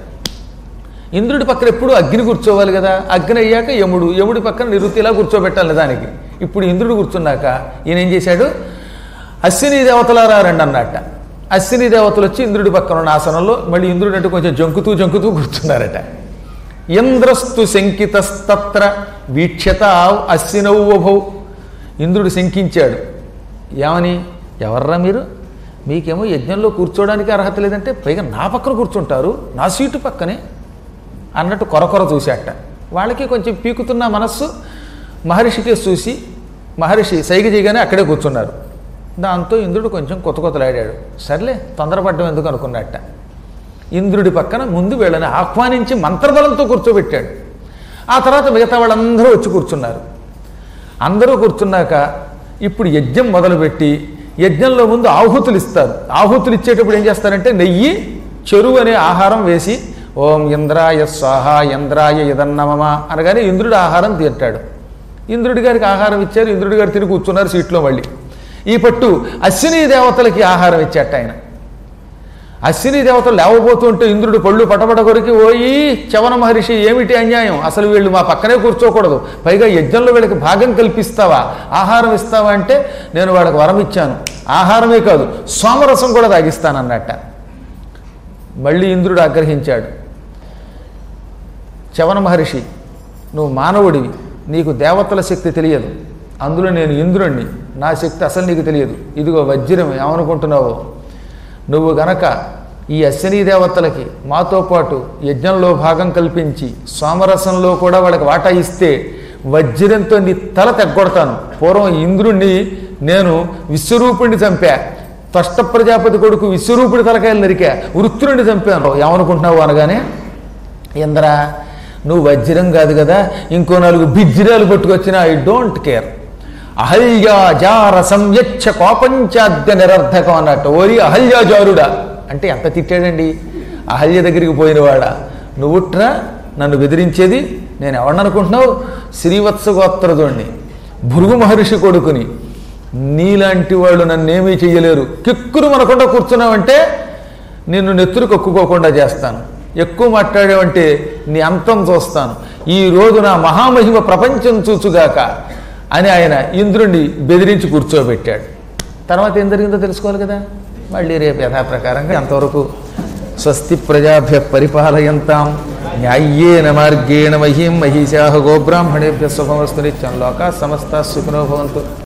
[SPEAKER 1] ఇంద్రుడి పక్కన ఎప్పుడు అగ్ని కూర్చోవాలి కదా, అగ్ని అయ్యాక యముడి పక్కన నిరుతి ఇలా కూర్చోబెట్టాలి దానికి. ఇప్పుడు ఇంద్రుడు కూర్చున్నాక ఈయన ఏం చేశాడు, అశ్వినీ దేవతలారా రండి అన్నట్ట. అశ్వినీ దేవతలు వచ్చి ఇంద్రుడి పక్కన ఉన్న ఆసనంలో మళ్ళీ ఇంద్రుడు అంటే కొంచెం జంకుతూ కూర్చున్నారట. ఇంద్రస్తు శంకితస్తత్ర వీక్షత అశ్వినౌవభౌ. ఇంద్రుడు శంకించాడు. ఏమని, ఎవర్రా మీరు, మీకేమో యజ్ఞంలో కూర్చోడానికి అర్హత లేదంటే పైగా నా పక్కన కూర్చుంటారు, నా సీటు పక్కనే అన్నట్టు కొరకొర చూశాట. వాళ్ళకి కొంచెం పీకుతున్న మనస్సు మహర్షికే చూసి మహర్షి సైగ చేయగానే అక్కడే కూర్చున్నారు. దాంతో ఇంద్రుడు కొంచెం కొత్తలాడాడు. సర్లే తొందరపడ్డం ఎందుకు అనుకున్నట్ట. ఇంద్రుడి పక్కన ముందు వీళ్ళని ఆహ్వానించి మంత్రబలంతో కూర్చోబెట్టాడు. ఆ తర్వాత మిగతా వాళ్ళందరూ వచ్చి కూర్చున్నారు. అందరూ కూర్చున్నాక ఇప్పుడు యజ్ఞం మొదలుపెట్టి యజ్ఞంలో ముందు ఆహుతులు ఇస్తారు. ఆహుతులు ఇచ్చేటప్పుడు ఏం చేస్తారంటే నెయ్యి, చెరువు అనే ఆహారం వేసి ఓం ఇంద్రాయ స్వాహ ఇంద్రాయ ఇదన్నమమ అనగానే ఇంద్రుడు ఆహారం తింటాడు. ఇంద్రుడి గారికి ఆహారం ఇచ్చారు. ఇంద్రుడి గారు తిరిగి కూర్చున్నారు సీట్లో. మళ్ళీ ఈ పట్టు అశ్వినీ దేవతలకి ఆహారం ఇచ్చేట ఆయన. అశ్వినీ దేవతలు లేవబోతుంటే ఇంద్రుడు పళ్ళు పటపట కొరికి, ఓయి చవన మహర్షి, ఏమిటి అన్యాయం, అసలు వీళ్ళు మా పక్కనే కూర్చోకూడదు, పైగా యజ్ఞంలో వీళ్ళకి భాగం కల్పిస్తావా, ఆహారం ఇస్తావా అంటే నేను వాళ్ళకి వరం ఇచ్చాను, ఆహారమే కాదు సోమరసం కూడా తాగిస్తానన్నట్ట. మళ్ళీ ఇంద్రుడు ఆగ్రహించాడు. చవన మహర్షి, నువ్వు మానవుడివి, నీకు దేవతల శక్తి తెలియదు, అందులో నేను ఇంద్రుణ్ణి, నా శక్తి అసలు నీకు తెలియదు, ఇదిగో వజ్రం ఏమనుకుంటున్నావో, నువ్వు గనక ఈ అశ్వినీ దేవతలకి మాతో పాటు యజ్ఞంలో భాగం కల్పించి సోమరసంలో కూడా వాళ్ళకి వాటా ఇస్తే వజ్రంతో నీ తల తెగ్గొడతాను. పూర్వం ఇంద్రుణ్ణి నేను విశ్వరూపుణ్ణి చంపా, త్వష్ట ప్రజాపతి కొడుకు విశ్వరూపుడి తలకాయలు నరికా, వృత్రుణ్ణి చంపాను, ఏమనుకుంటున్నావు అనగానే, ఇంద్ర నువ్వు వజ్రం కాదు కదా, ఇంకో 4 బిజ్జిరాలు పట్టుకొచ్చినా ఐ డోంట్ కేర్. అహల్యాజార సంయచ్చ కోపంచాద్య నిరర్ధకం అన్నట్టు. ఓరి అహల్యాజారుడా అంటే ఎంత తిట్టాడండి. అహల్య దగ్గరికి పోయినవాడా, నువ్వుట్రా నన్ను బెదిరించేది, నేను ఎవరిననుకుంటున్నావు, శ్రీవత్స గోత్రదుణ్ణి, భృగు మహర్షి కొడుకుని, నీలాంటి వాళ్ళు నన్నేమీ చెయ్యలేరు, కిక్కురు మనకుండా కూర్చున్నావంటే నిన్ను నెత్తురు కక్కుకోకుండా చేస్తాను, ఎక్కువ మాట్లాడావంటే నీ అంతం చూస్తాను, ఈ రోజు నా మహామహిమ ప్రపంచం చూచుగాక అని ఆయన ఇంద్రుణ్ణి బెదిరించి కూర్చోబెట్టాడు. తర్వాత ఏం జరిగిందో తెలుసుకోవాలి కదా. మళ్ళీ రేపు యథాప్రకారంగా అంతవరకు స్వస్తి ప్రజాభ్య పరిపాలయంతాం న్యాయ్యేన మార్గేణ మహీం మహిషాః గోబ్రాహ్మణేభ్యः శుభమస్తు నిత్యం లోకాః సమస్తాః సుఖినో భవంతు.